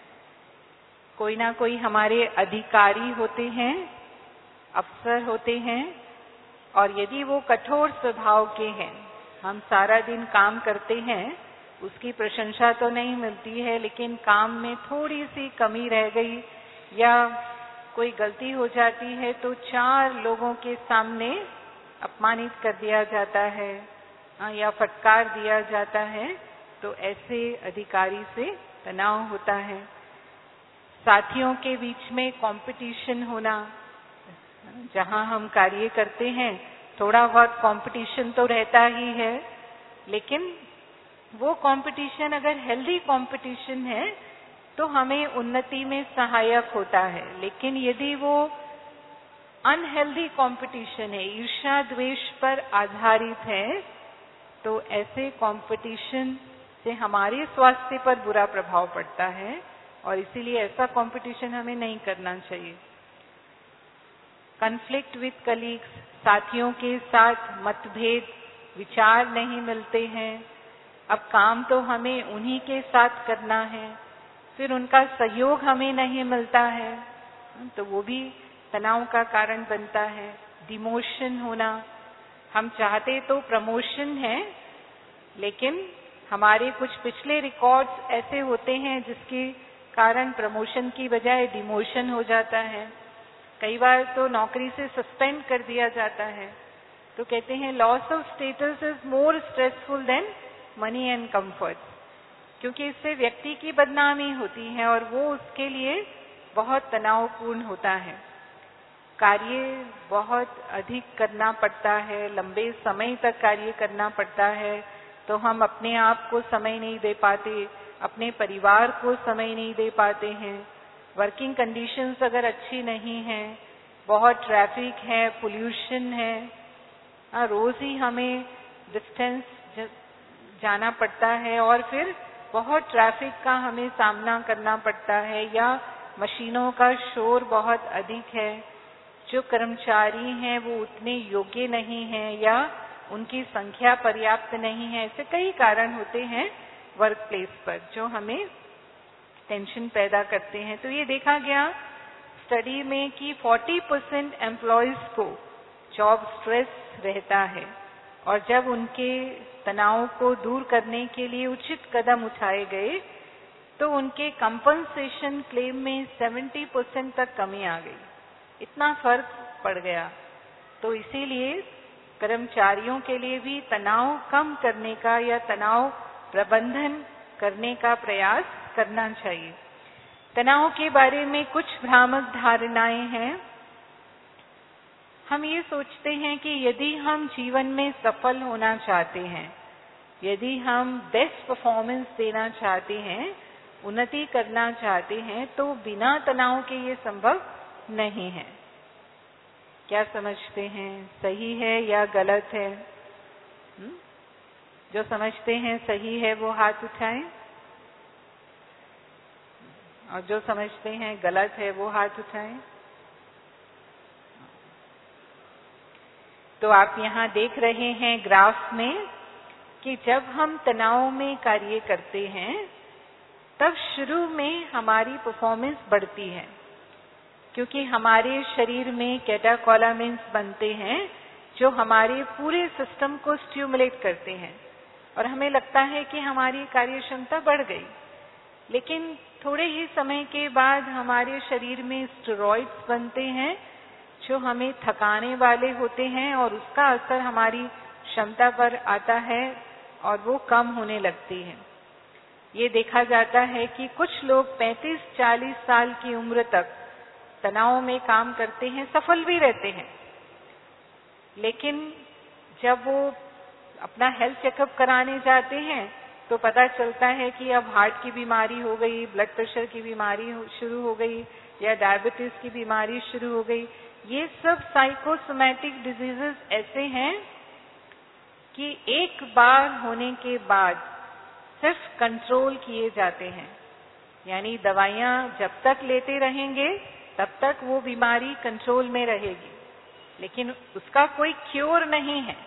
कोई ना कोई हमारे अधिकारी होते हैं, अफसर होते हैं और यदि वो कठोर स्वभाव के हैं, हम सारा दिन काम करते हैं, उसकी प्रशंसा तो नहीं मिलती है, लेकिन काम में थोड़ी सी कमी रह गई या कोई गलती हो जाती है तो 4 लोगों के सामने अपमानित कर दिया जाता है या फटकार दिया जाता है, तो ऐसे अधिकारी से तनाव होता है। साथियों के बीच में कंपटीशन होना, जहां हम कार्य करते हैं थोड़ा बहुत कंपटीशन तो रहता ही है, लेकिन वो कंपटीशन अगर हेल्दी कंपटीशन है तो हमें उन्नति में सहायक होता है। लेकिन यदि वो अनहेल्दी कंपटीशन है, ईर्ष्या द्वेष पर आधारित है, तो ऐसे कंपटीशन से हमारे स्वास्थ्य पर बुरा प्रभाव पड़ता है और इसीलिए ऐसा कंपटीशन हमें नहीं करना चाहिए। कॉन्फ्लिक्ट विद कलीग्स, साथियों के साथ मतभेद, विचार नहीं मिलते हैं। अब काम तो हमें उन्हीं के साथ करना है, फिर उनका सहयोग हमें नहीं मिलता है, तो वो भी तनाव का कारण बनता है। डिमोशन होना, हम चाहते तो प्रमोशन है, लेकिन हमारे कुछ पिछले रिकॉर्ड्स ऐसे होते हैं जिसके कारण प्रमोशन की बजाय डिमोशन हो जाता है। कई बार तो नौकरी से सस्पेंड कर दिया जाता है। तो कहते हैं loss of status is more stressful than money and comfort, क्योंकि इससे व्यक्ति की बदनामी होती है और वो उसके लिए बहुत तनावपूर्ण होता है। कार्य बहुत अधिक करना पड़ता है, लंबे समय तक कार्य करना पड़ता है, तो हम अपने आप को समय नहीं दे पाते, अपने परिवार को समय नहीं दे पाते हैं। वर्किंग कंडीशंस अगर अच्छी नहीं है, बहुत ट्रैफिक है, पोल्यूशन है, रोज ही हमें डिस्टेंस जाना पड़ता है और फिर बहुत ट्रैफिक का हमें सामना करना पड़ता है, या मशीनों का शोर बहुत अधिक है, जो कर्मचारी हैं वो उतने योग्य नहीं हैं या उनकी संख्या पर्याप्त नहीं है। ऐसे कई कारण होते हैं वर्क प्लेस पर जो हमें टेंशन पैदा करते हैं। तो ये देखा गया स्टडी में कि 40% एम्प्लॉयज को जॉब स्ट्रेस रहता है और जब उनके तनाव को दूर करने के लिए उचित कदम उठाए गए तो उनके कंपनसेशन क्लेम में 70% तक कमी आ गई। इतना फर्क पड़ गया। तो इसीलिए कर्मचारियों के लिए भी तनाव कम करने का या तनाव प्रबंधन करने का प्रयास करना चाहिए। तनाव के बारे में कुछ भ्रामक धारणाएं हैं। हम ये सोचते हैं कि यदि हम जीवन में सफल होना चाहते हैं, यदि हम बेस्ट परफॉर्मेंस देना चाहते हैं, उन्नति करना चाहते हैं, तो बिना तनाव के ये संभव नहीं है। क्या समझते हैं? सही है या गलत है? जो समझते हैं सही है वो हाथ उठाएं, और जो समझते हैं गलत है वो हाथ उठाएं। तो आप यहाँ देख रहे हैं ग्राफ में कि जब हम तनाव में कार्य करते हैं तब शुरू में हमारी परफॉर्मेंस बढ़ती है, क्योंकि हमारे शरीर में कैटाकोलामिन्स बनते हैं जो हमारे पूरे सिस्टम को स्टिमुलेट करते हैं और हमें लगता है कि हमारी कार्य क्षमता बढ़ गई। लेकिन थोड़े ही समय के बाद हमारे शरीर में स्टेरॉइड्स बनते हैं जो हमें थकाने वाले होते हैं और उसका असर हमारी क्षमता पर आता है और वो कम होने लगती है। ये देखा जाता है कि कुछ लोग 35-40 साल की उम्र तक तनाव में काम करते हैं, सफल भी रहते हैं, लेकिन जब वो अपना हेल्थ चेकअप कराने जाते हैं तो पता चलता है कि अब हार्ट की बीमारी हो गई, ब्लड प्रेशर की बीमारी शुरू हो गई या डायबिटीज की बीमारी शुरू हो गई। ये सब साइकोसोमैटिक डिजीजेस ऐसे हैं कि एक बार होने के बाद सिर्फ कंट्रोल किए जाते हैं, यानी दवाइयां जब तक लेते रहेंगे तब तक वो बीमारी कंट्रोल में रहेगी, लेकिन उसका कोई क्योर नहीं है।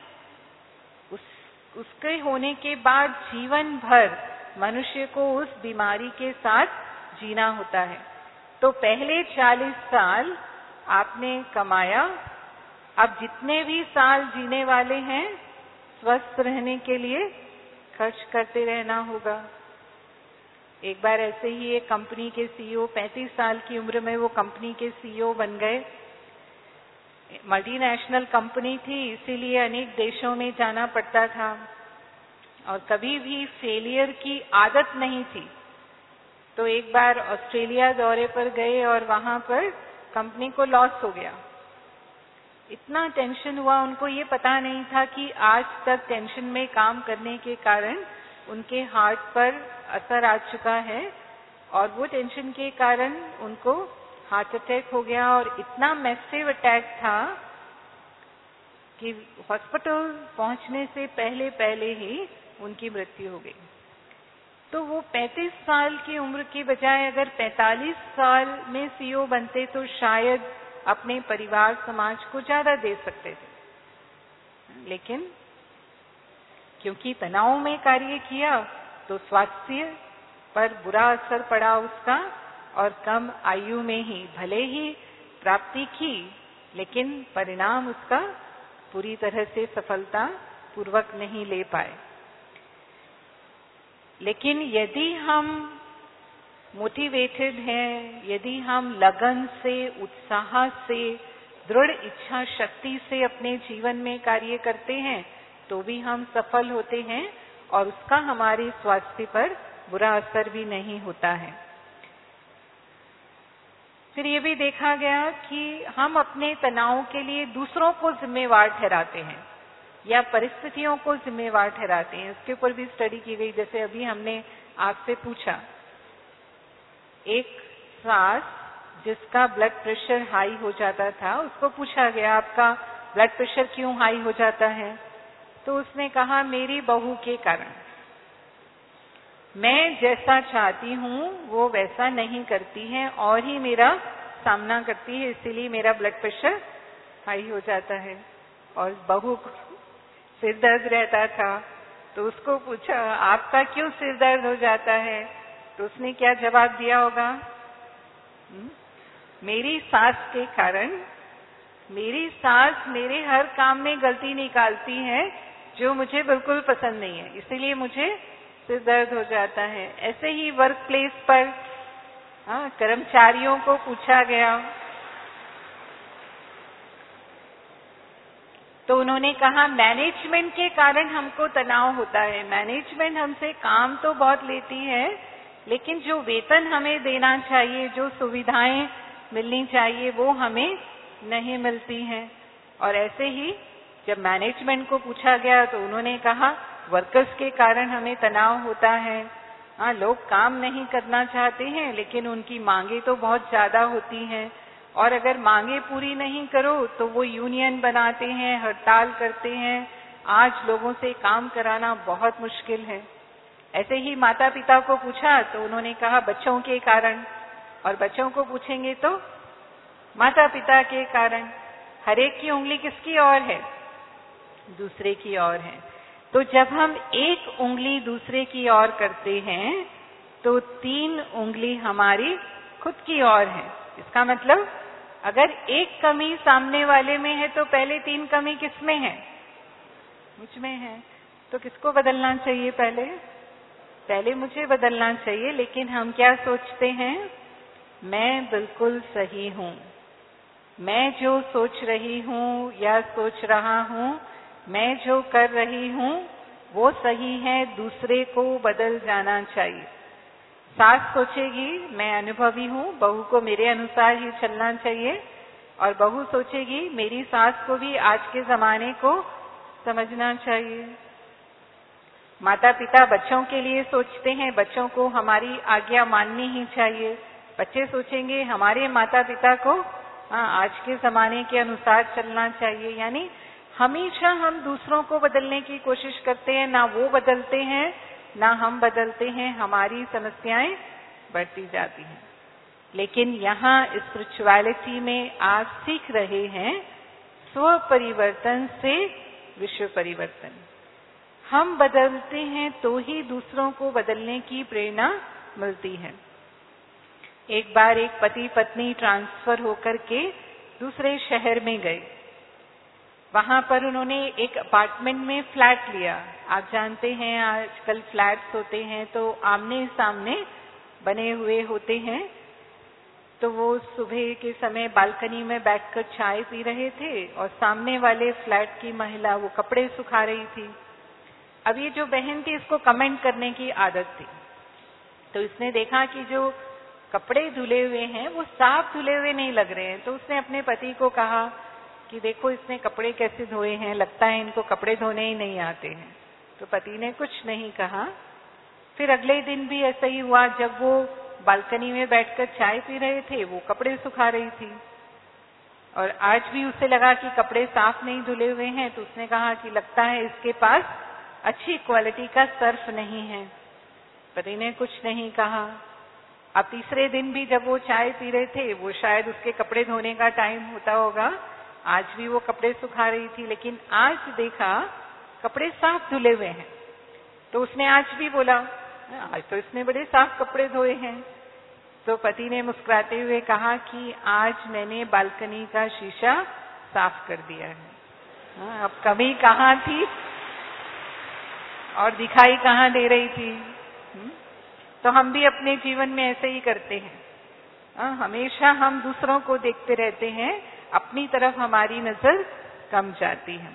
उसके होने के बाद जीवन भर मनुष्य को उस बीमारी के साथ जीना होता है। तो पहले 40 साल आपने कमाया, अब जितने भी साल जीने वाले हैं स्वस्थ रहने के लिए खर्च करते रहना होगा। एक बार ऐसे ही एक कंपनी के सीईओ 35 साल की उम्र में वो कंपनी के सीईओ बन गए। मल्टीनेशनल कंपनी थी, इसीलिए अनेक देशों में जाना पड़ता था और कभी भी फेलियर की आदत नहीं थी। तो एक बार ऑस्ट्रेलिया दौरे पर गए और वहां पर कंपनी को लॉस हो गया। इतना टेंशन हुआ, उनको ये पता नहीं था कि आज तक टेंशन में काम करने के कारण उनके हार्ट पर असर आ चुका है और वो टेंशन के कारण उनको हार्ट अटैक हो गया और इतना मैसिव अटैक था कि हॉस्पिटल पहुंचने से पहले ही उनकी मृत्यु हो गई। तो वो 35 साल की उम्र की बजाय अगर 45 साल में सीईओ बनते तो शायद अपने परिवार समाज को ज्यादा दे सकते थे, लेकिन क्योंकि तनाव में कार्य किया तो स्वास्थ्य पर बुरा असर पड़ा उसका और कम आयु में ही भले ही प्राप्ति की, लेकिन परिणाम उसका पूरी तरह से सफलता पूर्वक नहीं ले पाए। लेकिन यदि हम मोटिवेटेड हैं, यदि हम लगन से, उत्साह से, दृढ़ इच्छा शक्ति से अपने जीवन में कार्य करते हैं तो भी हम सफल होते हैं और उसका हमारे स्वास्थ्य पर बुरा असर भी नहीं होता है। फिर ये भी देखा गया कि हम अपने तनाव के लिए दूसरों को जिम्मेवार ठहराते हैं या परिस्थितियों को जिम्मेवार ठहराते हैं। इसके ऊपर भी स्टडी की गई। जैसे अभी हमने आपसे पूछा, एक सास जिसका ब्लड प्रेशर हाई हो जाता था, उसको पूछा गया आपका ब्लड प्रेशर क्यों हाई हो जाता है? तो उसने कहा मेरी बहू के कारण, मैं जैसा चाहती हूँ वो वैसा नहीं करती है और ही मेरा सामना करती है, इसीलिए मेरा ब्लड प्रेशर हाई हो जाता है। और बहू को सिर दर्द रहता था तो उसको पूछा आपका क्यों सिर दर्द हो जाता है? तो उसने क्या जवाब दिया होगा? मेरी सास के कारण, मेरी सास मेरे हर काम में गलती निकालती है जो मुझे बिल्कुल पसंद नहीं है, इसीलिए मुझे सिर दर्द हो जाता है। ऐसे ही वर्क प्लेस पर कर्मचारियों को पूछा गया तो उन्होंने कहा मैनेजमेंट के कारण हमको तनाव होता है। मैनेजमेंट हमसे काम तो बहुत लेती है, लेकिन जो वेतन हमें देना चाहिए, जो सुविधाएं मिलनी चाहिए वो हमें नहीं मिलती हैं। और ऐसे ही जब मैनेजमेंट को पूछा गया तो उन्होंने कहा वर्कर्स के कारण हमें तनाव होता है। हाँ, लोग काम नहीं करना चाहते हैं लेकिन उनकी मांगे तो बहुत ज्यादा होती हैं और अगर मांगे पूरी नहीं करो तो वो यूनियन बनाते हैं, हड़ताल करते हैं। आज लोगों से काम कराना बहुत मुश्किल है। ऐसे ही माता पिता को पूछा तो उन्होंने कहा बच्चों के कारण, और बच्चों को पूछेंगे तो माता पिता के कारण। हर एक की उंगली किसकी ओर है? दूसरे की ओर है। तो जब हम एक उंगली दूसरे की ओर करते हैं तो 3 उंगली हमारी खुद की ओर है। इसका मतलब अगर एक कमी सामने वाले में है तो पहले 3 कमी किसमें है? मुझ में है। तो किसको बदलना चाहिए? पहले मुझे बदलना चाहिए। लेकिन हम क्या सोचते हैं? मैं बिल्कुल सही हूं, मैं जो सोच रही हूं या सोच रहा हूं, मैं जो कर रही हूं वो सही है, दूसरे को बदल जाना चाहिए। सास सोचेगी मैं अनुभवी हूं, बहू को मेरे अनुसार ही चलना चाहिए, और बहू सोचेगी मेरी सास को भी आज के जमाने को समझना चाहिए। माता पिता बच्चों के लिए सोचते हैं, बच्चों को हमारी आज्ञा माननी ही चाहिए। बच्चे सोचेंगे हमारे माता पिता को आज के जमाने के अनुसार चलना चाहिए। यानी हमेशा हम दूसरों को बदलने की कोशिश करते हैं, ना वो बदलते हैं ना हम बदलते हैं, हमारी समस्याएं बढ़ती जाती हैं। लेकिन यहाँ स्पिरिचुअलिटी में आप सीख रहे हैं स्व परिवर्तन से विश्व परिवर्तन। हम बदलते हैं तो ही दूसरों को बदलने की प्रेरणा मिलती है। एक बार एक पति पत्नी ट्रांसफर होकर के दूसरे शहर में गए। वहां पर उन्होंने एक अपार्टमेंट में फ्लैट लिया। आप जानते हैं आजकल फ्लैट्स होते हैं तो आमने सामने बने हुए होते हैं। तो वो सुबह के समय बालकनी में बैठकर चाय पी रहे थे और सामने वाले फ्लैट की महिला वो कपड़े सुखा रही थी। अब ये जो बहन थी इसको कमेंट करने की आदत थी। तो इसने देखा कि जो कपड़े धुले हुए हैं वो साफ धुले हुए नहीं लग रहे हैं। तो उसने अपने पति को कहा कि देखो इसने कपड़े कैसे धोए हैं, लगता है इनको कपड़े धोने ही नहीं आते हैं। तो पति ने कुछ नहीं कहा। फिर अगले दिन भी ऐसा ही हुआ। जब वो बालकनी में बैठकर चाय पी रहे थे वो कपड़े सुखा रही थी और आज भी उसे लगा कि कपड़े साफ नहीं धुले हुए हैं। तो उसने कहा कि लगता है इसके पास अच्छी क्वालिटी का सर्फ नहीं है। पति ने कुछ नहीं कहा। अब तीसरे दिन भी जब वो चाय पी रहे थे, वो शायद उसके कपड़े धोने का टाइम होता होगा, आज भी वो कपड़े सुखा रही थी। लेकिन आज देखा कपड़े साफ धुले हुए हैं। तो उसने आज भी बोला आज तो इसने बड़े साफ कपड़े धोए हैं। तो पति ने मुस्कुराते हुए कहा कि आज मैंने बालकनी का शीशा साफ कर दिया है। अब कमी कहाँ थी और दिखाई कहाँ दे रही थी? तो हम भी अपने जीवन में ऐसे ही करते हैं। हमेशा हम दूसरों को देखते रहते हैं, अपनी तरफ हमारी नजर कम जाती है।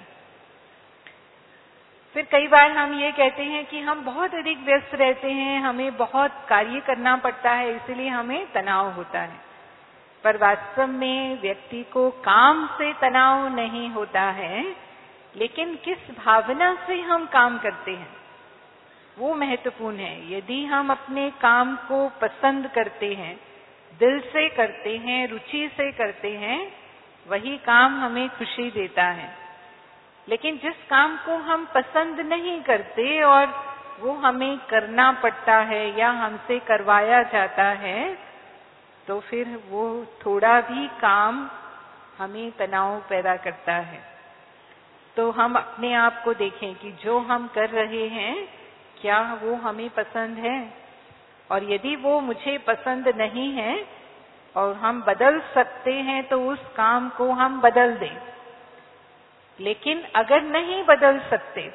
फिर कई बार हम ये कहते हैं कि हम बहुत अधिक व्यस्त रहते हैं, हमें बहुत कार्य करना पड़ता है, इसलिए हमें तनाव होता है। पर वास्तव में व्यक्ति को काम से तनाव नहीं होता है, लेकिन किस भावना से हम काम करते हैं वो महत्वपूर्ण है। यदि हम अपने काम को पसंद करते हैं, दिल से करते हैं, रुचि से करते हैं, वही काम हमें खुशी देता है। लेकिन जिस काम को हम पसंद नहीं करते और वो हमें करना पड़ता है या हमसे करवाया जाता है, तो फिर वो थोड़ा भी काम हमें तनाव पैदा करता है। तो हम अपने आप को देखें कि जो हम कर रहे हैं क्या वो हमें पसंद है, और यदि वो मुझे पसंद नहीं है और हम बदल सकते हैं तो उस काम को हम बदल दें। लेकिन अगर नहीं बदल सकते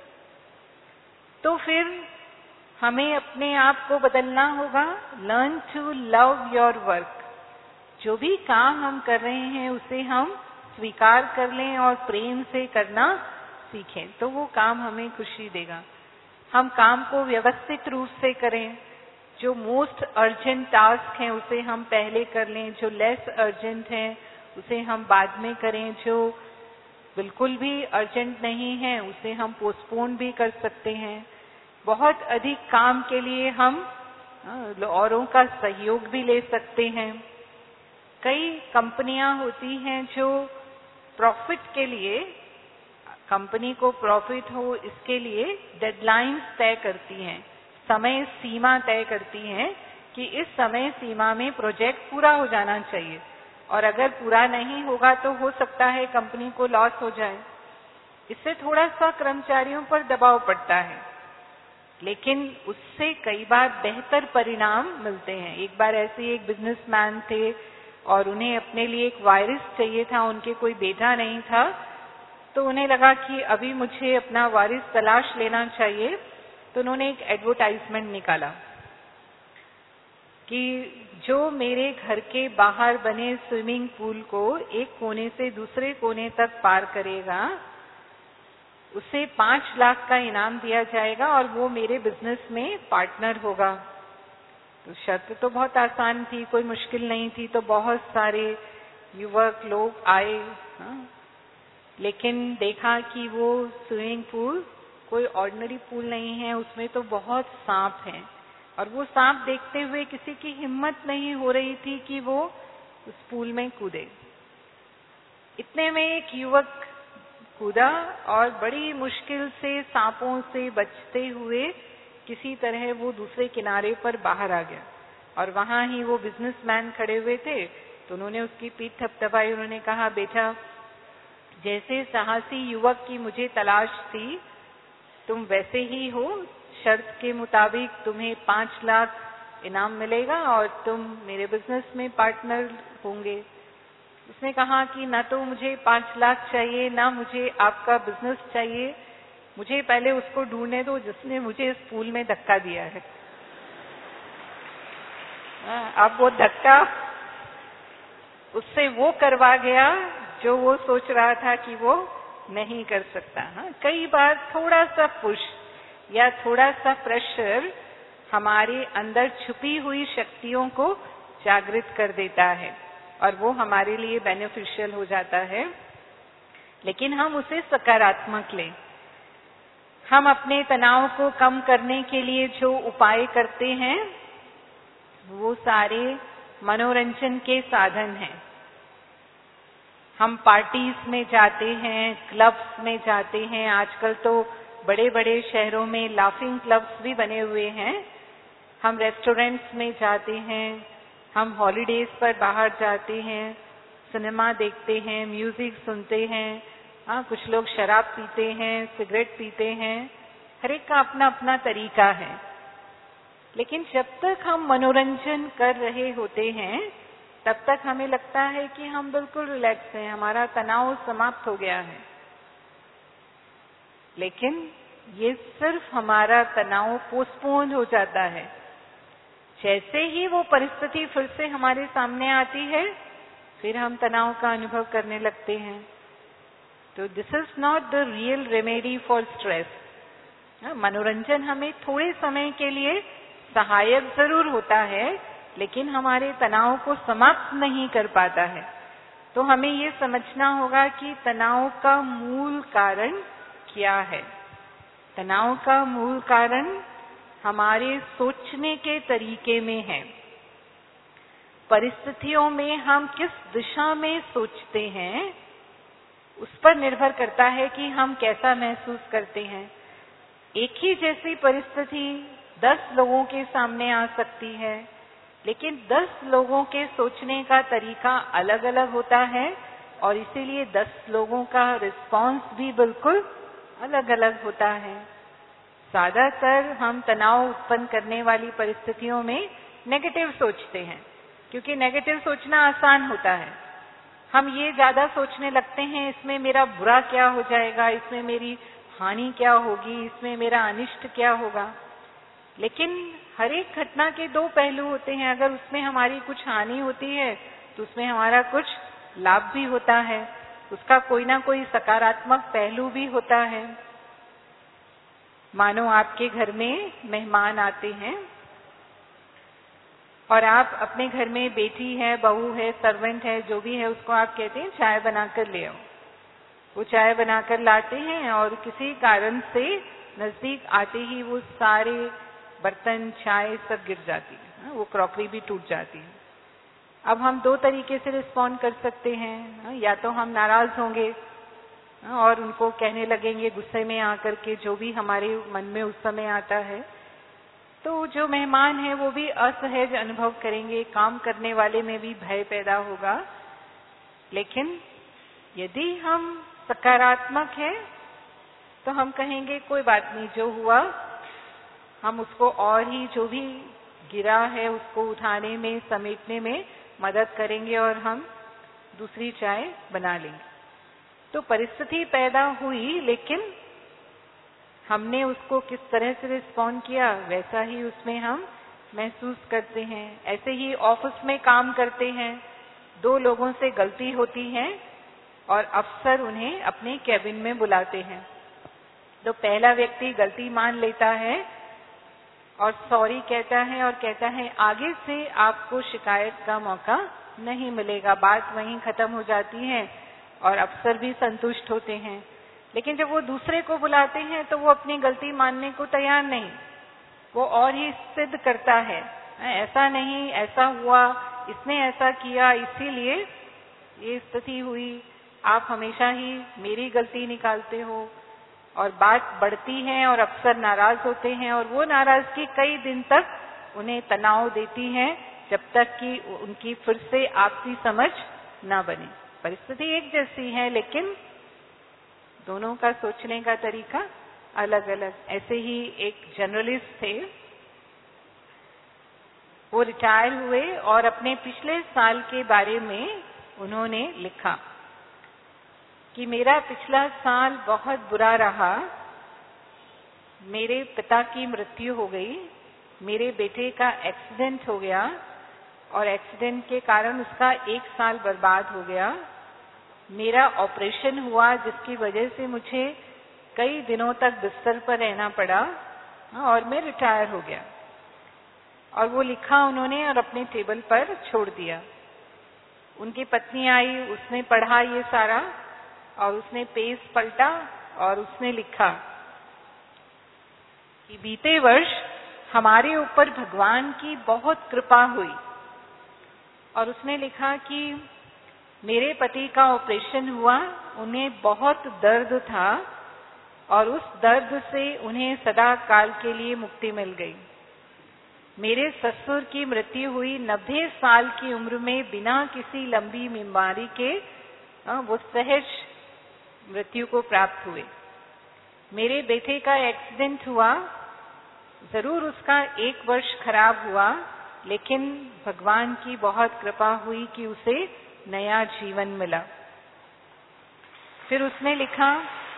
तो फिर हमें अपने आप को बदलना होगा। Learn to love your work. जो भी काम हम कर रहे हैं उसे हम स्वीकार कर लें और प्रेम से करना सीखें, तो वो काम हमें खुशी देगा। हम काम को व्यवस्थित रूप से करें। जो मोस्ट अर्जेंट टास्क हैं उसे हम पहले कर लें, जो लेस अर्जेंट हैं उसे हम बाद में करें, जो बिल्कुल भी अर्जेंट नहीं है उसे हम पोस्टपोन भी कर सकते हैं। बहुत अधिक काम के लिए हम औरों का सहयोग भी ले सकते हैं। कई कंपनियां होती हैं जो प्रॉफिट के लिए, कंपनी को प्रॉफिट हो इसके लिए डेडलाइंस तय करती हैं, समय सीमा तय करती हैं कि इस समय सीमा में प्रोजेक्ट पूरा हो जाना चाहिए, और अगर पूरा नहीं होगा तो हो सकता है कंपनी को लॉस हो जाए। इससे थोड़ा सा कर्मचारियों पर दबाव पड़ता है, लेकिन उससे कई बार बेहतर परिणाम मिलते हैं। एक बार ऐसे एक बिजनेसमैन थे और उन्हें अपने लिए एक वारिस चाहिए था, उनके कोई बेटा नहीं था, तो उन्हें लगा कि अभी मुझे अपना वारिस तलाश लेना चाहिए। तो उन्होंने एक एडवर्टाइजमेंट निकाला कि जो मेरे घर के बाहर बने स्विमिंग पूल को एक कोने से दूसरे कोने तक पार करेगा उसे 5 लाख का इनाम दिया जाएगा और वो मेरे बिजनेस में पार्टनर होगा। तो शर्त तो बहुत आसान थी, कोई मुश्किल नहीं थी, तो बहुत सारे युवक लोग आए। लेकिन देखा कि वो स्विमिंग पूल कोई ऑर्डिनरी पूल नहीं है, उसमें तो बहुत सांप हैं, और वो सांप देखते हुए किसी की हिम्मत नहीं हो रही थी कि वो उस पूल में कूदे। इतने में एक युवक कूदा और बड़ी मुश्किल से सांपों से बचते हुए किसी तरह वो दूसरे किनारे पर बाहर आ गया, और वहां ही वो बिजनेसमैन खड़े हुए थे। तो उन्होंने उसकी पीठ थपथपाई, उन्होंने कहा, बेटा जैसे साहसी युवक की मुझे तलाश थी तुम वैसे ही हो, शर्त के मुताबिक तुम्हें 5 लाख इनाम मिलेगा और तुम मेरे बिजनेस में पार्टनर होंगे। उसने कहा कि ना तो मुझे 5 लाख चाहिए, ना मुझे आपका बिजनेस चाहिए, मुझे पहले उसको ढूंढने दो जिसने मुझे इस पूल में धक्का दिया है। अब वो धक्का उससे वो करवा गया जो वो सोच रहा था कि वो नहीं कर सकता। कई बार थोड़ा सा पुश या थोड़ा सा प्रेशर हमारे अंदर छुपी हुई शक्तियों को जागृत कर देता है और वो हमारे लिए बेनिफिशियल हो जाता है, लेकिन हम उसे सकारात्मक लें। हम अपने तनाव को कम करने के लिए जो उपाय करते हैं वो सारे मनोरंजन के साधन हैं। हम पार्टीज में जाते हैं, क्लब्स में जाते हैं, आजकल तो बड़े बड़े शहरों में लाफिंग क्लब्स भी बने हुए हैं। हम रेस्टोरेंट्स में जाते हैं, हम हॉलीडेज पर बाहर जाते हैं, सिनेमा देखते हैं, म्यूजिक सुनते हैं। कुछ लोग शराब पीते हैं, सिगरेट पीते हैं, हर एक का अपना अपना तरीका है। लेकिन जब तक हम मनोरंजन कर रहे होते हैं तब तक हमें लगता है कि हम बिल्कुल रिलैक्स हैं, हमारा तनाव समाप्त हो गया है। लेकिन ये सिर्फ हमारा तनाव पोस्टपोन हो जाता है। जैसे ही वो परिस्थिति फिर से हमारे सामने आती है फिर हम तनाव का अनुभव करने लगते हैं। तो this is not the real remedy for stress. मनोरंजन हमें थोड़े समय के लिए सहायक जरूर होता है, लेकिन हमारे तनाव को समाप्त नहीं कर पाता है। तो हमें ये समझना होगा कि तनाव का मूल कारण क्या है। तनाव का मूल कारण हमारे सोचने के तरीके में है। परिस्थितियों में हम किस दिशा में सोचते हैं उस पर निर्भर करता है कि हम कैसा महसूस करते हैं। एक ही जैसी परिस्थिति 10 लोगों के सामने आ सकती है, लेकिन 10 लोगों के सोचने का तरीका अलग अलग होता है और इसीलिए 10 लोगों का रिस्पॉन्स भी बिल्कुल अलग अलग होता है। ज्यादातर हम तनाव उत्पन्न करने वाली परिस्थितियों में नेगेटिव सोचते हैं, क्योंकि नेगेटिव सोचना आसान होता है। हम ये ज्यादा सोचने लगते हैं, इसमें मेरा बुरा क्या हो जाएगा, इसमें मेरी हानि क्या होगी, इसमें मेरा अनिष्ट क्या होगा। लेकिन हर एक घटना के 2 पहलू होते हैं। अगर उसमें हमारी कुछ हानि होती है तो उसमें हमारा कुछ लाभ भी होता है, उसका कोई ना कोई सकारात्मक पहलू भी होता है। मानो आपके घर में मेहमान आते हैं और आप अपने घर में बेटी है, बहू है, सर्वेंट है, जो भी है उसको आप कहते हैं चाय बनाकर ले आओ। वो चाय बनाकर लाते हैं और किसी कारण से नजदीक आते ही वो सारे बर्तन चाय सब गिर जाती है, वो क्रॉकरी भी टूट जाती है। अब हम दो तरीके से रिस्पॉन्ड कर सकते हैं, या तो हम नाराज होंगे और उनको कहने लगेंगे गुस्से में आकर के जो भी हमारे मन में उस समय आता है, तो जो मेहमान है वो भी असहज अनुभव करेंगे, काम करने वाले में भी भय पैदा होगा। लेकिन यदि हम सकारात्मक हैं तो हम कहेंगे कोई बात नहीं, जो हुआ हम उसको और ही जो भी गिरा है उसको उठाने में समेटने में मदद करेंगे और हम दूसरी चाय बना लेंगे। तो परिस्थिति पैदा हुई, लेकिन हमने उसको किस तरह से रिस्पॉन्ड किया वैसा ही उसमें हम महसूस करते हैं। ऐसे ही ऑफिस में काम करते हैं, दो लोगों से गलती होती है और अफसर उन्हें अपने कैबिन में बुलाते हैं। तो पहला व्यक्ति गलती मान लेता है और सॉरी कहता है और कहता है आगे से आपको शिकायत का मौका नहीं मिलेगा। बात वहीं खत्म हो जाती है और अफसर भी संतुष्ट होते हैं। लेकिन जब वो दूसरे को बुलाते हैं तो वो अपनी गलती मानने को तैयार नहीं, वो और ही सिद्ध करता है, ऐसा नहीं, ऐसा हुआ, इसने ऐसा किया, इसीलिए ये स्थिति हुई, आप हमेशा ही मेरी गलती निकालते हो। और बात बढ़ती है और अफसर नाराज होते हैं और वो नाराजगी कई दिन तक उन्हें तनाव देती है, जब तक कि उनकी फिर से आपसी समझ ना बने। परिस्थिति एक जैसी है लेकिन दोनों का सोचने का तरीका अलग अलग। ऐसे ही एक जर्नलिस्ट थे, वो रिटायर हुए और अपने पिछले साल के बारे में उन्होंने लिखा कि मेरा पिछला साल बहुत बुरा रहा, मेरे पिता की मृत्यु हो गई, मेरे बेटे का एक्सीडेंट हो गया और एक्सीडेंट के कारण उसका 1 साल बर्बाद हो गया, मेरा ऑपरेशन हुआ जिसकी वजह से मुझे कई दिनों तक बिस्तर पर रहना पड़ा और मैं रिटायर हो गया। और वो लिखा उन्होंने और अपने टेबल पर छोड़ दिया। उनकी पत्नी आई, उसने पढ़ा ये सारा और उसने पेज पलटा और उसने लिखा कि बीते वर्ष हमारे ऊपर भगवान की बहुत कृपा हुई। और उसने लिखा कि मेरे पति का ऑपरेशन हुआ, उन्हें बहुत दर्द था और उस दर्द से उन्हें सदा काल के लिए मुक्ति मिल गई। मेरे ससुर की मृत्यु हुई 90 साल की उम्र में बिना किसी लंबी बीमारी के, वो सहज मृत्यु को प्राप्त हुए। मेरे बेटे का एक्सीडेंट हुआ, जरूर उसका 1 वर्ष खराब हुआ, लेकिन भगवान की बहुत कृपा हुई कि उसे नया जीवन मिला। फिर उसने लिखा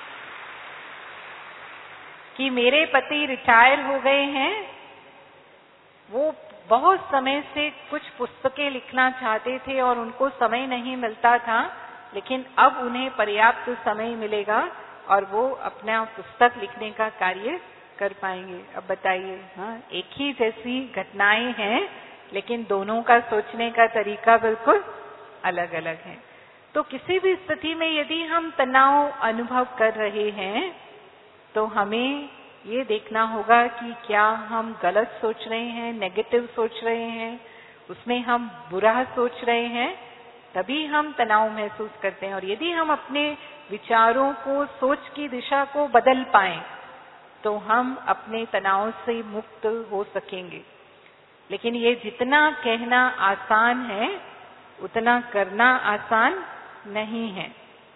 कि मेरे पति रिटायर हो गए हैं, वो बहुत समय से कुछ पुस्तकें लिखना चाहते थे और उनको समय नहीं मिलता था, लेकिन अब उन्हें पर्याप्त समय मिलेगा और वो अपना पुस्तक लिखने का कार्य कर पाएंगे। अब बताइए, हाँ, एक ही जैसी घटनाएं हैं लेकिन दोनों का सोचने का तरीका बिल्कुल अलग अलग है। तो किसी भी स्थिति में यदि हम तनाव अनुभव कर रहे हैं तो हमें ये देखना होगा कि क्या हम गलत सोच रहे हैं, नेगेटिव सोच रहे हैं, उसमें हम बुरा सोच रहे हैं, तभी हम तनाव महसूस करते हैं। और यदि हम अपने विचारों को, सोच की दिशा को बदल पाएं तो हम अपने तनाव से मुक्त हो सकेंगे। लेकिन ये जितना कहना आसान है उतना करना आसान नहीं है।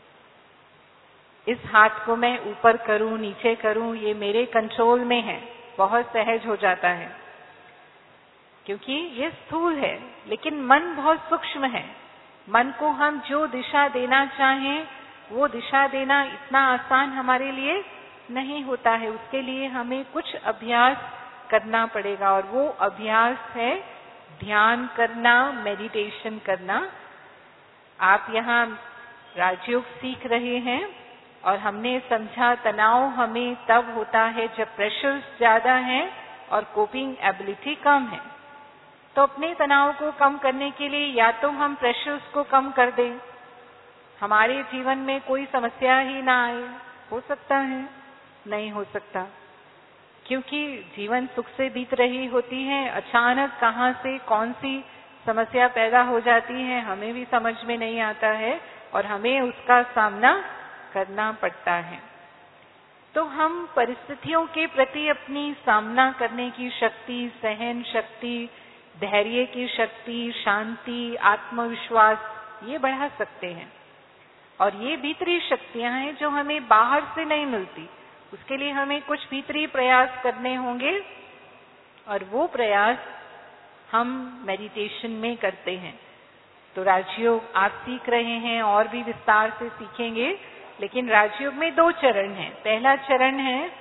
इस हाथ को मैं ऊपर करूं, नीचे करूं, ये मेरे कंट्रोल में है, बहुत सहज हो जाता है क्योंकि ये स्थूल है। लेकिन मन बहुत सूक्ष्म है, मन को हम जो दिशा देना चाहें वो दिशा देना इतना आसान हमारे लिए नहीं होता है। उसके लिए हमें कुछ अभ्यास करना पड़ेगा और वो अभ्यास है ध्यान करना, मेडिटेशन करना। आप यहाँ राजयोग सीख रहे हैं और हमने समझा तनाव हमें तब होता है जब प्रेशर्स ज्यादा है और कोपिंग एबिलिटी कम है। तो अपने तनाव को कम करने के लिए या तो हम प्रेशर्स को कम कर दें, हमारे जीवन में कोई समस्या ही ना आए, हो सकता है? नहीं हो सकता, क्योंकि जीवन सुख से बीत रही होती है, अचानक कहाँ से कौन सी समस्या पैदा हो जाती है हमें भी समझ में नहीं आता है और हमें उसका सामना करना पड़ता है। तो हम परिस्थितियों के प्रति अपनी सामना करने की शक्ति, सहन शक्ति, धैर्य की शक्ति, शांति, आत्मविश्वास ये बढ़ा सकते हैं। और ये भीतरी शक्तियां हैं जो हमें बाहर से नहीं मिलती, उसके लिए हमें कुछ भीतरी प्रयास करने होंगे और वो प्रयास हम मेडिटेशन में करते हैं। तो राजयोग आप सीख रहे हैं और भी विस्तार से सीखेंगे, लेकिन राजयोग में 2 चरण हैं। पहला चरण है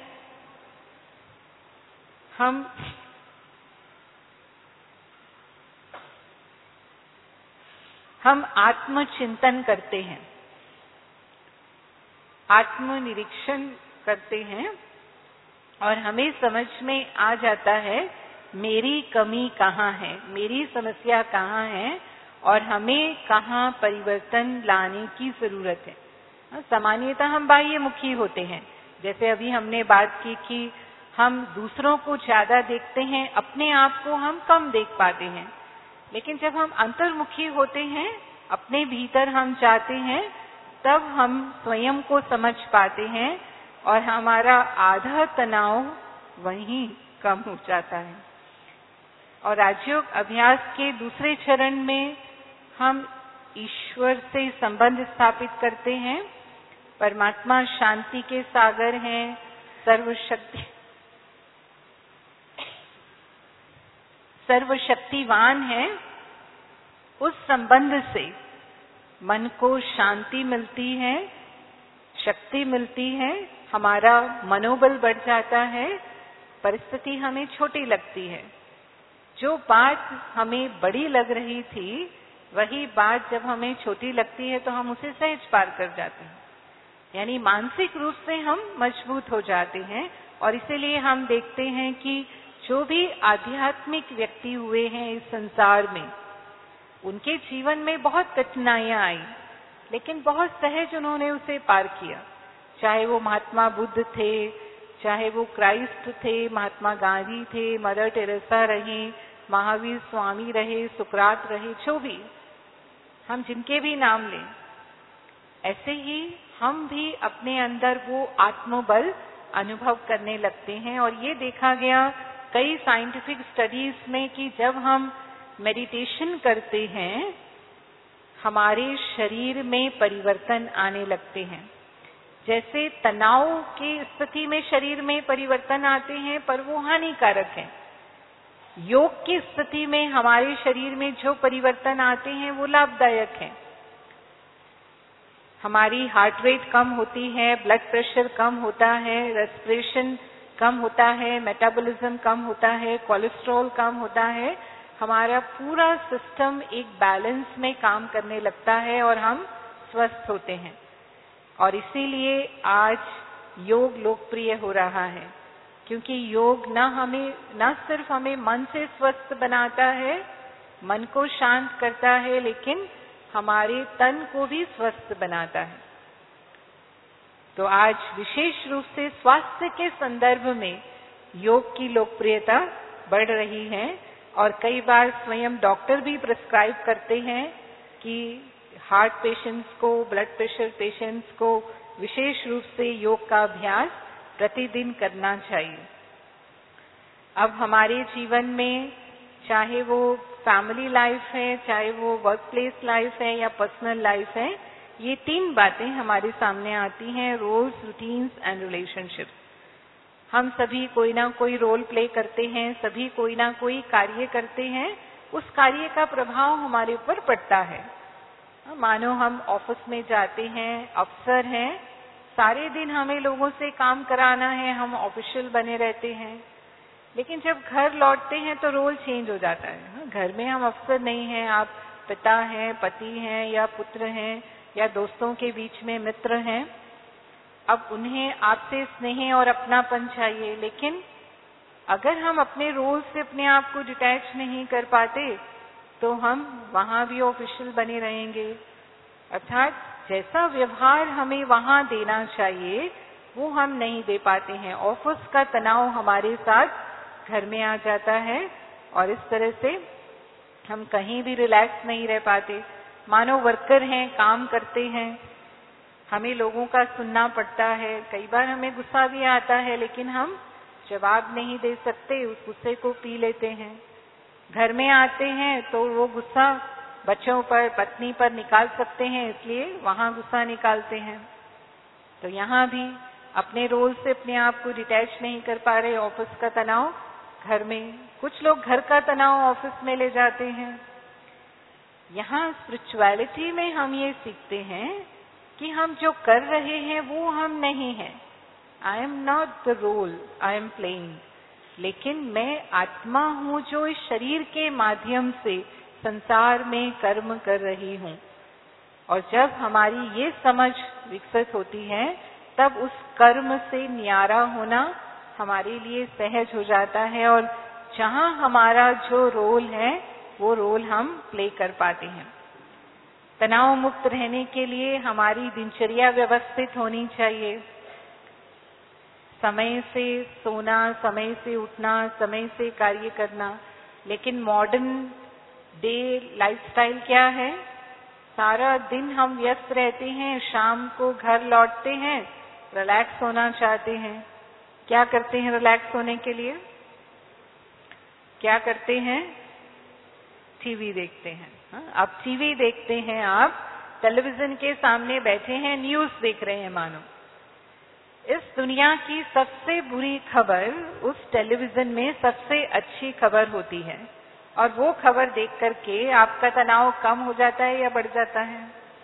हम आत्मचिंतन करते हैं, आत्मनिरीक्षण करते हैं और हमें समझ में आ जाता है मेरी कमी कहाँ है, मेरी समस्या कहाँ है और हमें कहाँ परिवर्तन लाने की जरूरत है। सामान्यतः हम बाह्यमुखी होते हैं, जैसे अभी हमने बात की कि हम दूसरों को ज्यादा देखते हैं, अपने आप को हम कम देख पाते हैं। लेकिन जब हम अंतर्मुखी होते हैं, अपने भीतर हम जाते हैं, तब हम स्वयं को समझ पाते हैं और हमारा आधा तनाव वहीं कम हो जाता है। और राजयोग अभ्यास के दूसरे चरण में हम ईश्वर से संबंध स्थापित करते हैं। परमात्मा शांति के सागर हैं, सर्वशक्तिवान है। उस संबंध से मन को शांति मिलती है, शक्ति मिलती है, हमारा मनोबल बढ़ जाता है, परिस्थिति हमें छोटी लगती है। जो बात हमें बड़ी लग रही थी, वही बात जब हमें छोटी लगती है तो हम उसे सहज पार कर जाते हैं। यानी मानसिक रूप से हम मजबूत हो जाते हैं। और इसीलिए हम देखते हैं कि जो भी आध्यात्मिक व्यक्ति हुए हैं इस संसार में, उनके जीवन में बहुत कठिनाइयां आई, लेकिन बहुत सहज उन्होंने उसे पार किया। चाहे वो महात्मा बुद्ध थे, चाहे वो क्राइस्ट थे, महात्मा गांधी थे, मदर टेरेसा रही, महावीर स्वामी रहे, सुकरात रहे, जो भी हम जिनके भी नाम लें, ऐसे ही हम भी अपने अंदर वो आत्मबल अनुभव करने लगते हैं। और ये देखा गया कई साइंटिफिक स्टडीज में कि जब हम मेडिटेशन करते हैं, हमारे शरीर में परिवर्तन आने लगते हैं। जैसे तनाव की स्थिति में शरीर में परिवर्तन आते हैं, पर वो हानिकारक है। योग की स्थिति में हमारे शरीर में जो परिवर्तन आते हैं वो लाभदायक है। हमारी हार्ट रेट कम होती है, ब्लड प्रेशर कम होता है, रेस्पिरेशन कम होता है, मेटाबॉलिज्म कम होता है, कोलेस्ट्रॉल कम होता है। हमारा पूरा सिस्टम एक बैलेंस में काम करने लगता है और हम स्वस्थ होते हैं। और इसीलिए आज योग लोकप्रिय हो रहा है, क्योंकि योग न सिर्फ हमें मन से स्वस्थ बनाता है, मन को शांत करता है, लेकिन हमारे तन को भी स्वस्थ बनाता है। तो आज विशेष रूप से स्वास्थ्य के संदर्भ में योग की लोकप्रियता बढ़ रही है और कई बार स्वयं डॉक्टर भी प्रिस्क्राइब करते हैं कि हार्ट पेशेंट्स को, ब्लड प्रेशर पेशेंट्स को विशेष रूप से योग का अभ्यास प्रतिदिन करना चाहिए। अब हमारे जीवन में चाहे वो फैमिली लाइफ है, चाहे वो वर्क प्लेस लाइफ है या पर्सनल लाइफ है, ये 3 बातें हमारे सामने आती हैं: रोल्स, रूटीन्स एंड रिलेशनशिप्स। हम सभी कोई ना कोई रोल प्ले करते हैं, सभी कोई ना कोई कार्य करते हैं, उस कार्य का प्रभाव हमारे ऊपर पड़ता है। मानो हम ऑफिस में जाते हैं, अफसर हैं, सारे दिन हमें लोगों से काम कराना है, हम ऑफिशियल बने रहते हैं, लेकिन जब घर लौटते हैं तो रोल चेंज हो जाता है। घर में हम अफसर नहीं हैं, आप पिता हैं, पति हैं या पुत्र हैं या दोस्तों के बीच में मित्र हैं। अब उन्हें आपसे स्नेह और अपनापन चाहिए, लेकिन अगर हम अपने रोल से अपने आप को डिटैच नहीं कर पाते तो हम वहां भी ऑफिशियल बने रहेंगे। अर्थात जैसा व्यवहार हमें वहां देना चाहिए वो हम नहीं दे पाते हैं। ऑफिस का तनाव हमारे साथ घर में आ जाता है और इस तरह से हम कहीं भी रिलैक्स नहीं रह पाते। मानो वर्कर हैं, काम करते हैं, हमें लोगों का सुनना पड़ता है, कई बार हमें गुस्सा भी आता है लेकिन हम जवाब नहीं दे सकते, उस गुस्से को पी लेते हैं। घर में आते हैं तो वो गुस्सा बच्चों पर, पत्नी पर निकाल सकते हैं, इसलिए वहां गुस्सा निकालते हैं। तो यहाँ भी अपने रोल से अपने आप को डिटैच नहीं कर पा रहे, ऑफिस का तनाव घर में, कुछ लोग घर का तनाव ऑफिस में ले जाते हैं। यहाँ स्पिरिचुअलिटी में हम ये सीखते हैं कि हम जो कर रहे हैं वो हम नहीं हैं। I am not the role I am playing, लेकिन मैं आत्मा हूं जो इस शरीर के माध्यम से संसार में कर्म कर रही हूं। और जब हमारी ये समझ विकसित होती है तब उस कर्म से न्यारा होना हमारे लिए सहज हो जाता है और जहां हमारा जो रोल है वो रोल हम प्ले कर पाते हैं। तनाव मुक्त रहने के लिए हमारी दिनचर्या व्यवस्थित होनी चाहिए। समय से सोना, समय से उठना, समय से कार्य करना। लेकिन मॉडर्न डे लाइफस्टाइल क्या है? सारा दिन हम व्यस्त रहते हैं, शाम को घर लौटते हैं, रिलैक्स होना चाहते हैं। क्या करते हैं रिलैक्स होने के लिए? क्या करते हैं? टीवी देखते हैं। अब टीवी देखते हैं, आप टेलीविजन के सामने बैठे हैं, न्यूज देख रहे हैं मानो। इस दुनिया की सबसे बुरी खबर उस टेलीविजन में सबसे अच्छी खबर होती है और वो खबर देख करके आपका तनाव कम हो जाता है या बढ़ जाता है?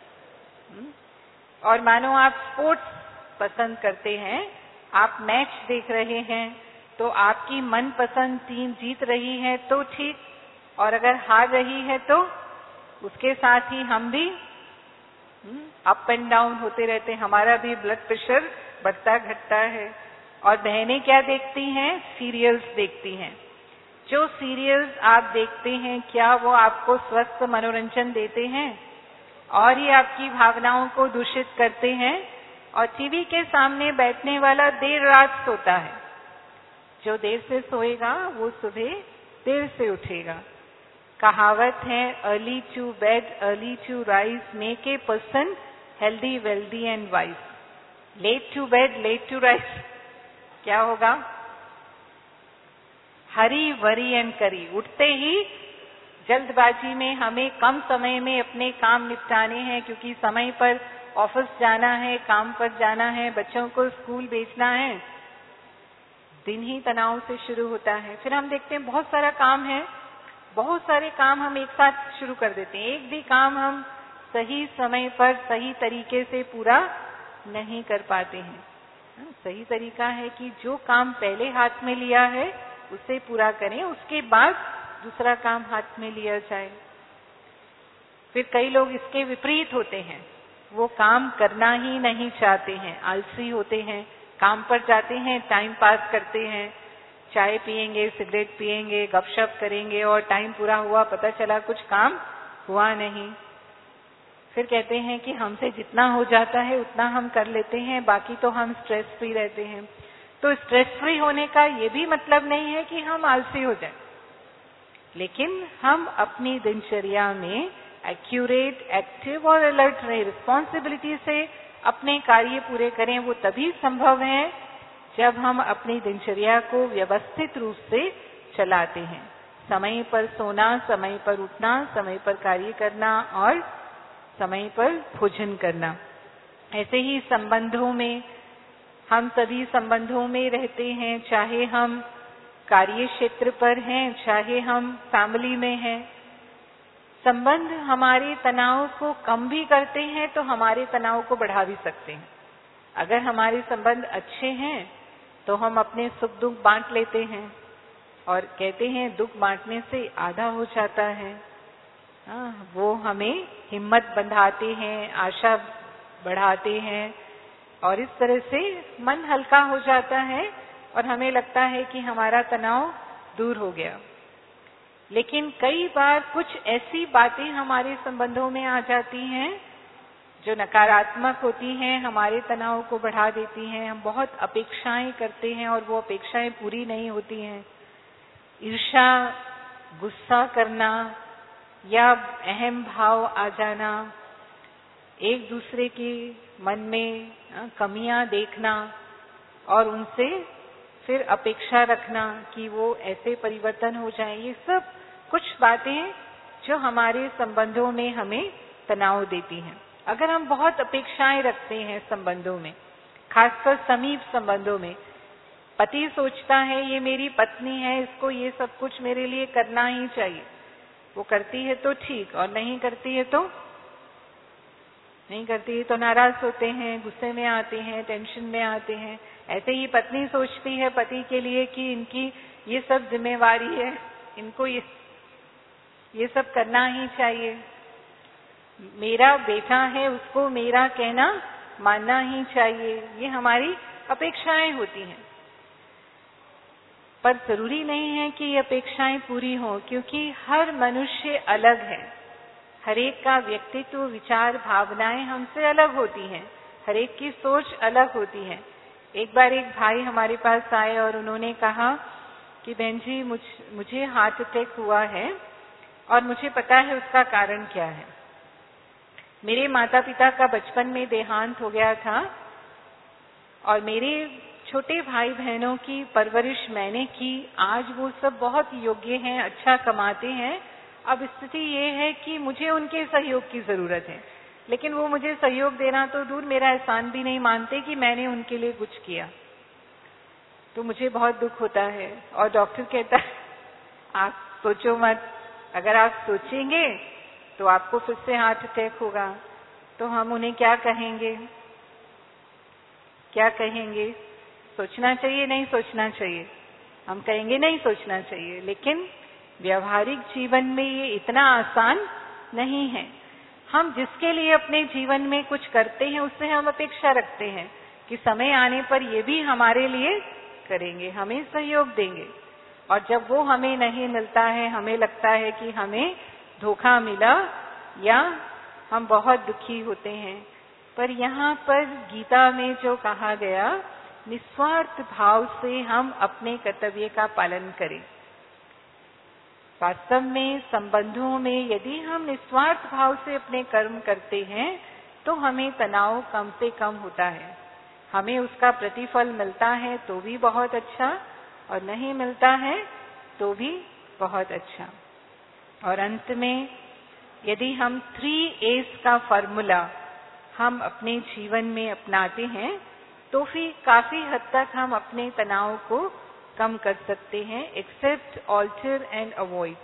और मानो आप स्पोर्ट्स पसंद करते हैं, आप मैच देख रहे हैं, तो आपकी मनपसंद टीम जीत रही है तो ठीक, और अगर हार रही है तो उसके साथ ही हम भी अप एंड डाउन होते रहते हैं, हमारा भी ब्लड प्रेशर बढ़ता घटता है। और बहनें क्या देखती हैं? सीरियल्स देखती हैं। जो सीरियल्स आप देखते हैं क्या वो आपको स्वस्थ मनोरंजन देते हैं और ही आपकी भावनाओं को दूषित करते हैं? और टीवी के सामने बैठने वाला देर रात सोता है। जो देर से सोएगा वो सुबह देर से उठेगा। कहावत है, early to bed early to rise make a person healthy wealthy and wise. Late to bed late to rise क्या होगा? हरी वरी एंड करी। उठते ही जल्दबाजी में हमें कम समय में अपने काम निपटाने हैं, क्योंकि समय पर ऑफिस जाना है, काम पर जाना है, बच्चों को स्कूल भेजना है। दिन ही तनाव से शुरू होता है। फिर हम देखते हैं बहुत सारा काम है, बहुत सारे काम हम एक साथ शुरू कर देते हैं। एक भी काम हम सही समय पर सही तरीके से पूरा नहीं कर पाते हैं। सही तरीका है कि जो काम पहले हाथ में लिया है उसे पूरा करें, उसके बाद दूसरा काम हाथ में लिया जाए। फिर कई लोग इसके विपरीत होते हैं, वो काम करना ही नहीं चाहते हैं, आलसी होते हैं, काम पर जाते हैं, टाइम पास करते हैं, चाय पिएंगे, सिगरेट पिएंगे, गपशप करेंगे और टाइम पूरा हुआ, पता चला कुछ काम हुआ नहीं। फिर कहते हैं कि हमसे जितना हो जाता है उतना हम कर लेते हैं, बाकी तो हम स्ट्रेस फ्री रहते हैं। तो स्ट्रेस फ्री होने का ये भी मतलब नहीं है कि हम आलसी हो जाएं, लेकिन हम अपनी दिनचर्या में एक्यूरेट, एक्टिव और अलर्ट रहे, रिस्पॉन्सिबिलिटी से अपने कार्य पूरे करें। वो तभी संभव है जब हम अपनी दिनचर्या को व्यवस्थित रूप से चलाते हैं। समय पर सोना, समय पर उठना, समय पर कार्य करना और समय पर भोजन करना। ऐसे ही संबंधों में, हम सभी संबंधों में रहते हैं, चाहे हम कार्य क्षेत्र पर हैं, चाहे हम फैमिली में हैं। संबंध हमारे तनाव को कम भी करते हैं तो हमारे तनाव को बढ़ा भी सकते हैं। अगर हमारे संबंध अच्छे हैं तो हम अपने सुख दुख बांट लेते हैं, और कहते हैं दुख बांटने से आधा हो जाता है। वो हमें हिम्मत बंधाते हैं, आशा बढ़ाते हैं और इस तरह से मन हल्का हो जाता है और हमें लगता है कि हमारा तनाव दूर हो गया। लेकिन कई बार कुछ ऐसी बातें हमारे संबंधों में आ जाती हैं जो नकारात्मक होती हैं हमारे तनाव को बढ़ा देती हैं। हम बहुत अपेक्षाएं करते हैं और वो अपेक्षाएं पूरी नहीं होती हैं। ईर्ष्या, गुस्सा करना या अहम भाव आ जाना, एक दूसरे के मन में कमियां देखना और उनसे फिर अपेक्षा रखना कि वो ऐसे परिवर्तन हो जाए, ये सब कुछ बातें जो हमारे संबंधों में हमें तनाव देती हैं। अगर हम बहुत अपेक्षाएं रखते हैं संबंधों में, खासकर समीप संबंधों में, पति सोचता है ये मेरी पत्नी है, इसको ये सब कुछ मेरे लिए करना ही चाहिए, वो करती है तो ठीक और नहीं करती है तो नाराज होते हैं, गुस्से में आते हैं, टेंशन में आते हैं। ऐसे ही पत्नी सोचती है पति के लिए कि इनकी ये सब जिम्मेवारी है, इनको ये सब करना ही चाहिए, मेरा बेटा है उसको मेरा कहना मानना ही चाहिए, ये हमारी अपेक्षाएं होती हैं। पर जरूरी नहीं है कि ये अपेक्षाएं पूरी हों, क्योंकि हर मनुष्य अलग है, हर एक का व्यक्तित्व, विचार, भावनाएं हमसे अलग होती हैं, हर एक की सोच अलग होती है। एक बार एक भाई हमारे पास आए और उन्होंने कहा कि बहन जी मुझे हार्ट अटैक हुआ है और मुझे पता है उसका कारण क्या है। मेरे माता पिता का बचपन में देहांत हो गया था और मेरे छोटे भाई बहनों की परवरिश मैंने की। आज वो सब बहुत योग्य हैं, अच्छा कमाते हैं। अब स्थिति ये है कि मुझे उनके सहयोग की जरूरत है, लेकिन वो मुझे सहयोग देना तो दूर, मेरा एहसान भी नहीं मानते कि मैंने उनके लिए कुछ किया। तो मुझे बहुत दुख होता है और डॉक्टर कहता है आप सोचो मत, अगर आप सोचेंगे तो आपको फिर से हार्ट अटैक होगा। तो हम उन्हें क्या कहेंगे? सोचना चाहिए, नहीं सोचना चाहिए? हम कहेंगे नहीं सोचना चाहिए, लेकिन व्यवहारिक जीवन में ये इतना आसान नहीं है। हम जिसके लिए अपने जीवन में कुछ करते हैं उससे हम अपेक्षा रखते हैं कि समय आने पर ये भी हमारे लिए करेंगे, हमें सहयोग देंगे। और जब वो हमें नहीं मिलता है, हमें लगता है कि हमें धोखा मिला या हम बहुत दुखी होते हैं। पर यहाँ पर गीता में जो कहा गया, निस्वार्थ भाव से हम अपने कर्तव्य का पालन करें। वास्तव में संबंधों में यदि हम निस्वार्थ भाव से अपने कर्म करते हैं तो हमें तनाव कम से कम होता है। हमें उसका प्रतिफल मिलता है तो भी बहुत अच्छा, और नहीं मिलता है तो भी बहुत अच्छा। और अंत में यदि हम 3 A's का फॉर्मूला हम अपने जीवन में अपनाते हैं तो फिर काफी हद तक हम अपने तनाव को कम कर सकते हैं। Accept, alter and avoid.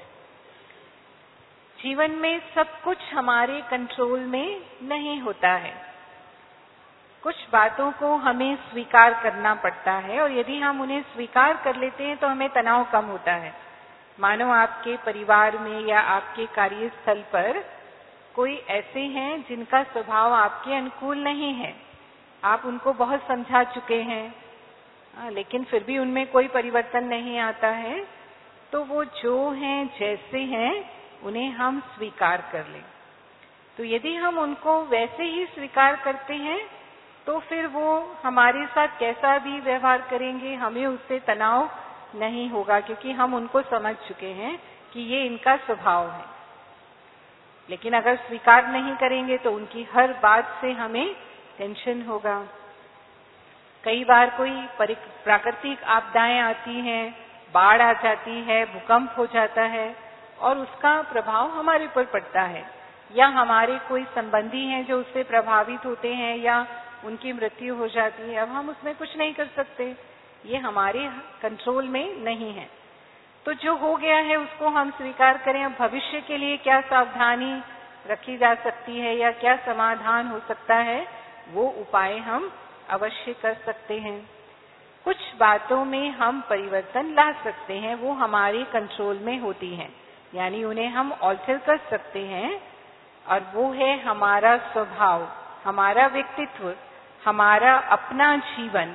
जीवन में सब कुछ हमारे कंट्रोल में नहीं होता है। कुछ बातों को हमें स्वीकार करना पड़ता है और यदि हम उन्हें स्वीकार कर लेते हैं तो हमें तनाव कम होता है। मानो आपके परिवार में या आपके कार्यस्थल पर कोई ऐसे हैं जिनका स्वभाव आपके अनुकूल नहीं है, आप उनको बहुत समझा चुके हैं, लेकिन फिर भी उनमें कोई परिवर्तन नहीं आता है, तो वो जो हैं जैसे हैं उन्हें हम स्वीकार कर लें। तो यदि हम उनको वैसे ही स्वीकार करते हैं तो फिर वो हमारे साथ कैसा भी व्यवहार करेंगे हमें उससे तनाव नहीं होगा, क्योंकि हम उनको समझ चुके हैं कि ये इनका स्वभाव है। लेकिन अगर स्वीकार नहीं करेंगे तो उनकी हर बात से हमें टेंशन होगा। कई बार कोई प्राकृतिक आपदाएं आती हैं, बाढ़ आ जाती है, भूकंप हो जाता है और उसका प्रभाव हमारे ऊपर पड़ता है, या हमारे कोई संबंधी हैं जो उससे प्रभावित होते हैं या उनकी मृत्यु हो जाती है। अब हम उसमें कुछ नहीं कर सकते, ये हमारे कंट्रोल में नहीं है। तो जो हो गया है उसको हम स्वीकार करें। अब भविष्य के लिए क्या सावधानी रखी जा सकती है या क्या समाधान हो सकता है, वो उपाय हम अवश्य कर सकते हैं। कुछ बातों में हम परिवर्तन ला सकते हैं, वो हमारे कंट्रोल में होती हैं, यानी उन्हें हम ऑल्टर कर सकते हैं। और वो है हमारा स्वभाव, हमारा व्यक्तित्व, हमारा अपना जीवन।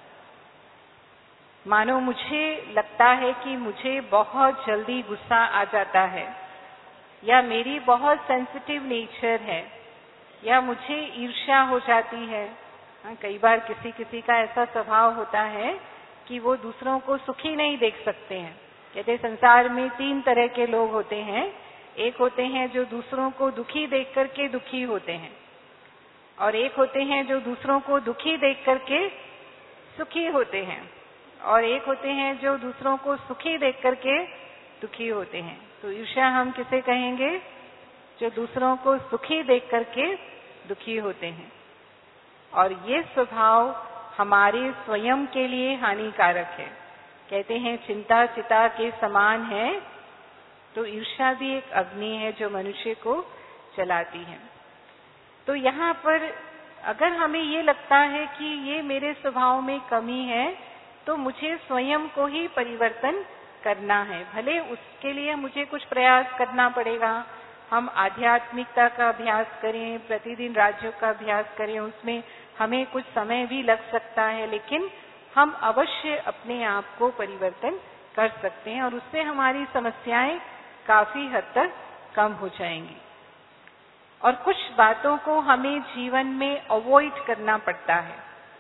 मानो मुझे लगता है कि मुझे बहुत जल्दी गुस्सा आ जाता है या मेरी बहुत सेंसिटिव नेचर है, या मुझे ईर्ष्या हो जाती है। कई बार किसी किसी का ऐसा स्वभाव होता है कि वो दूसरों को सुखी नहीं देख सकते हैं। कहते संसार में 3 तरह के लोग होते हैं। एक होते हैं जो दूसरों को दुखी देख करके दुखी होते हैं, और एक होते हैं जो दूसरों को दुखी देख करके सुखी होते हैं, और एक होते हैं जो दूसरों को सुखी देख करके दुखी होते हैं। तो ईर्ष्या हम किसे कहेंगे? जो दूसरों को सुखी देख करके दुखी होते हैं। और ये स्वभाव हमारे स्वयं के लिए हानिकारक है। कहते हैं चिंता चिता के समान है, तो ईर्ष्या भी एक अग्नि है जो मनुष्य को जलाती है। तो यहाँ पर अगर हमें ये लगता है कि ये मेरे स्वभाव में कमी है, तो मुझे स्वयं को ही परिवर्तन करना है। भले उसके लिए मुझे कुछ प्रयास करना पड़ेगा। हम आध्यात्मिकता का अभ्यास करें, प्रतिदिन राजयोग का अभ्यास करें, उसमें हमें कुछ समय भी लग सकता है, लेकिन हम अवश्य अपने आप को परिवर्तन कर सकते हैं और उससे हमारी समस्याएं काफी हद तक कम हो जाएंगी। और कुछ बातों को हमें जीवन में अवॉइड करना पड़ता है।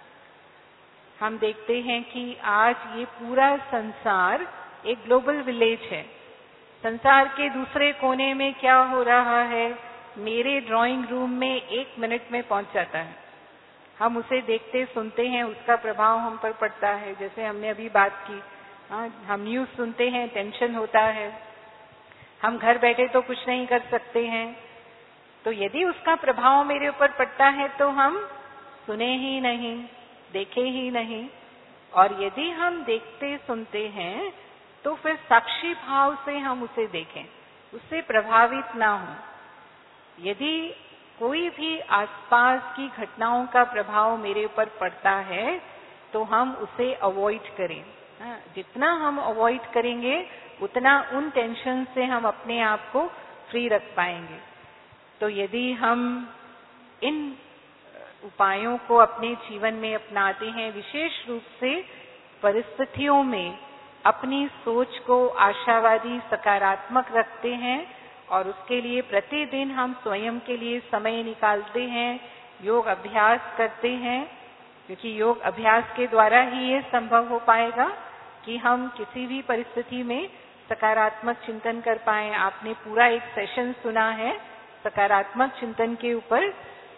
हम देखते हैं कि आज ये पूरा संसार एक ग्लोबल विलेज है। संसार के दूसरे कोने में क्या हो रहा है, मेरे ड्राइंग रूम में 1 मिनट में पहुंच जाता है। हम उसे देखते सुनते हैं, उसका प्रभाव हम पर पड़ता है। जैसे हमने अभी बात की, हम न्यूज सुनते हैं, टेंशन होता है। हम घर बैठे तो कुछ नहीं कर सकते हैं, तो यदि उसका प्रभाव मेरे ऊपर पड़ता है तो हम सुने ही नहीं, देखे ही नहीं। और यदि हम देखते सुनते हैं तो फिर साक्षी भाव से हम उसे देखें, उससे प्रभावित ना हो। यदि कोई भी आसपास की घटनाओं का प्रभाव मेरे ऊपर पड़ता है तो हम उसे अवॉइड करें। जितना हम अवॉइड करेंगे उतना उन टेंशन से हम अपने आप को फ्री रख पाएंगे। तो यदि हम इन उपायों को अपने जीवन में अपनाते हैं, विशेष रूप से परिस्थितियों में अपनी सोच को आशावादी सकारात्मक रखते हैं और उसके लिए प्रतिदिन हम स्वयं के लिए समय निकालते हैं, योग अभ्यास करते हैं, क्योंकि योग अभ्यास के द्वारा ही ये संभव हो पाएगा कि हम किसी भी परिस्थिति में सकारात्मक चिंतन कर पाएं। आपने पूरा एक सेशन सुना है सकारात्मक चिंतन के ऊपर।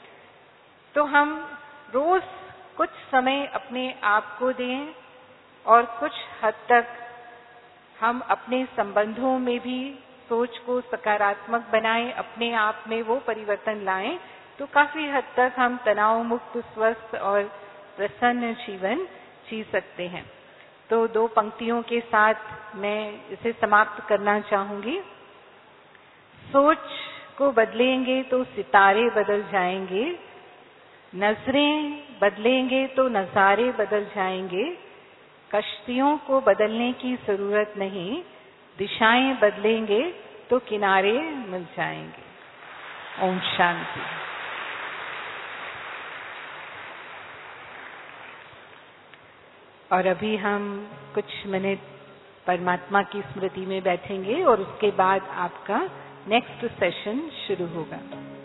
तो हम रोज कुछ समय अपने आप को दें और कुछ हद तक हम अपने संबंधों में भी सोच को सकारात्मक बनाएं, अपने आप में वो परिवर्तन लाएं, तो काफी हद तक हम तनाव मुक्त, स्वस्थ और प्रसन्न जीवन जी सकते हैं। तो 2 पंक्तियों के साथ मैं इसे समाप्त करना चाहूंगी। सोच को बदलेंगे तो सितारे बदल जाएंगे, नजरें बदलेंगे तो नजारे बदल जाएंगे, कश्तियों को बदलने की जरूरत नहीं, दिशाएं बदलेंगे तो किनारे मिल जाएंगे। ओम शांति। और अभी हम कुछ मिनट परमात्मा की स्मृति में बैठेंगे और उसके बाद आपका नेक्स्ट सेशन शुरू होगा।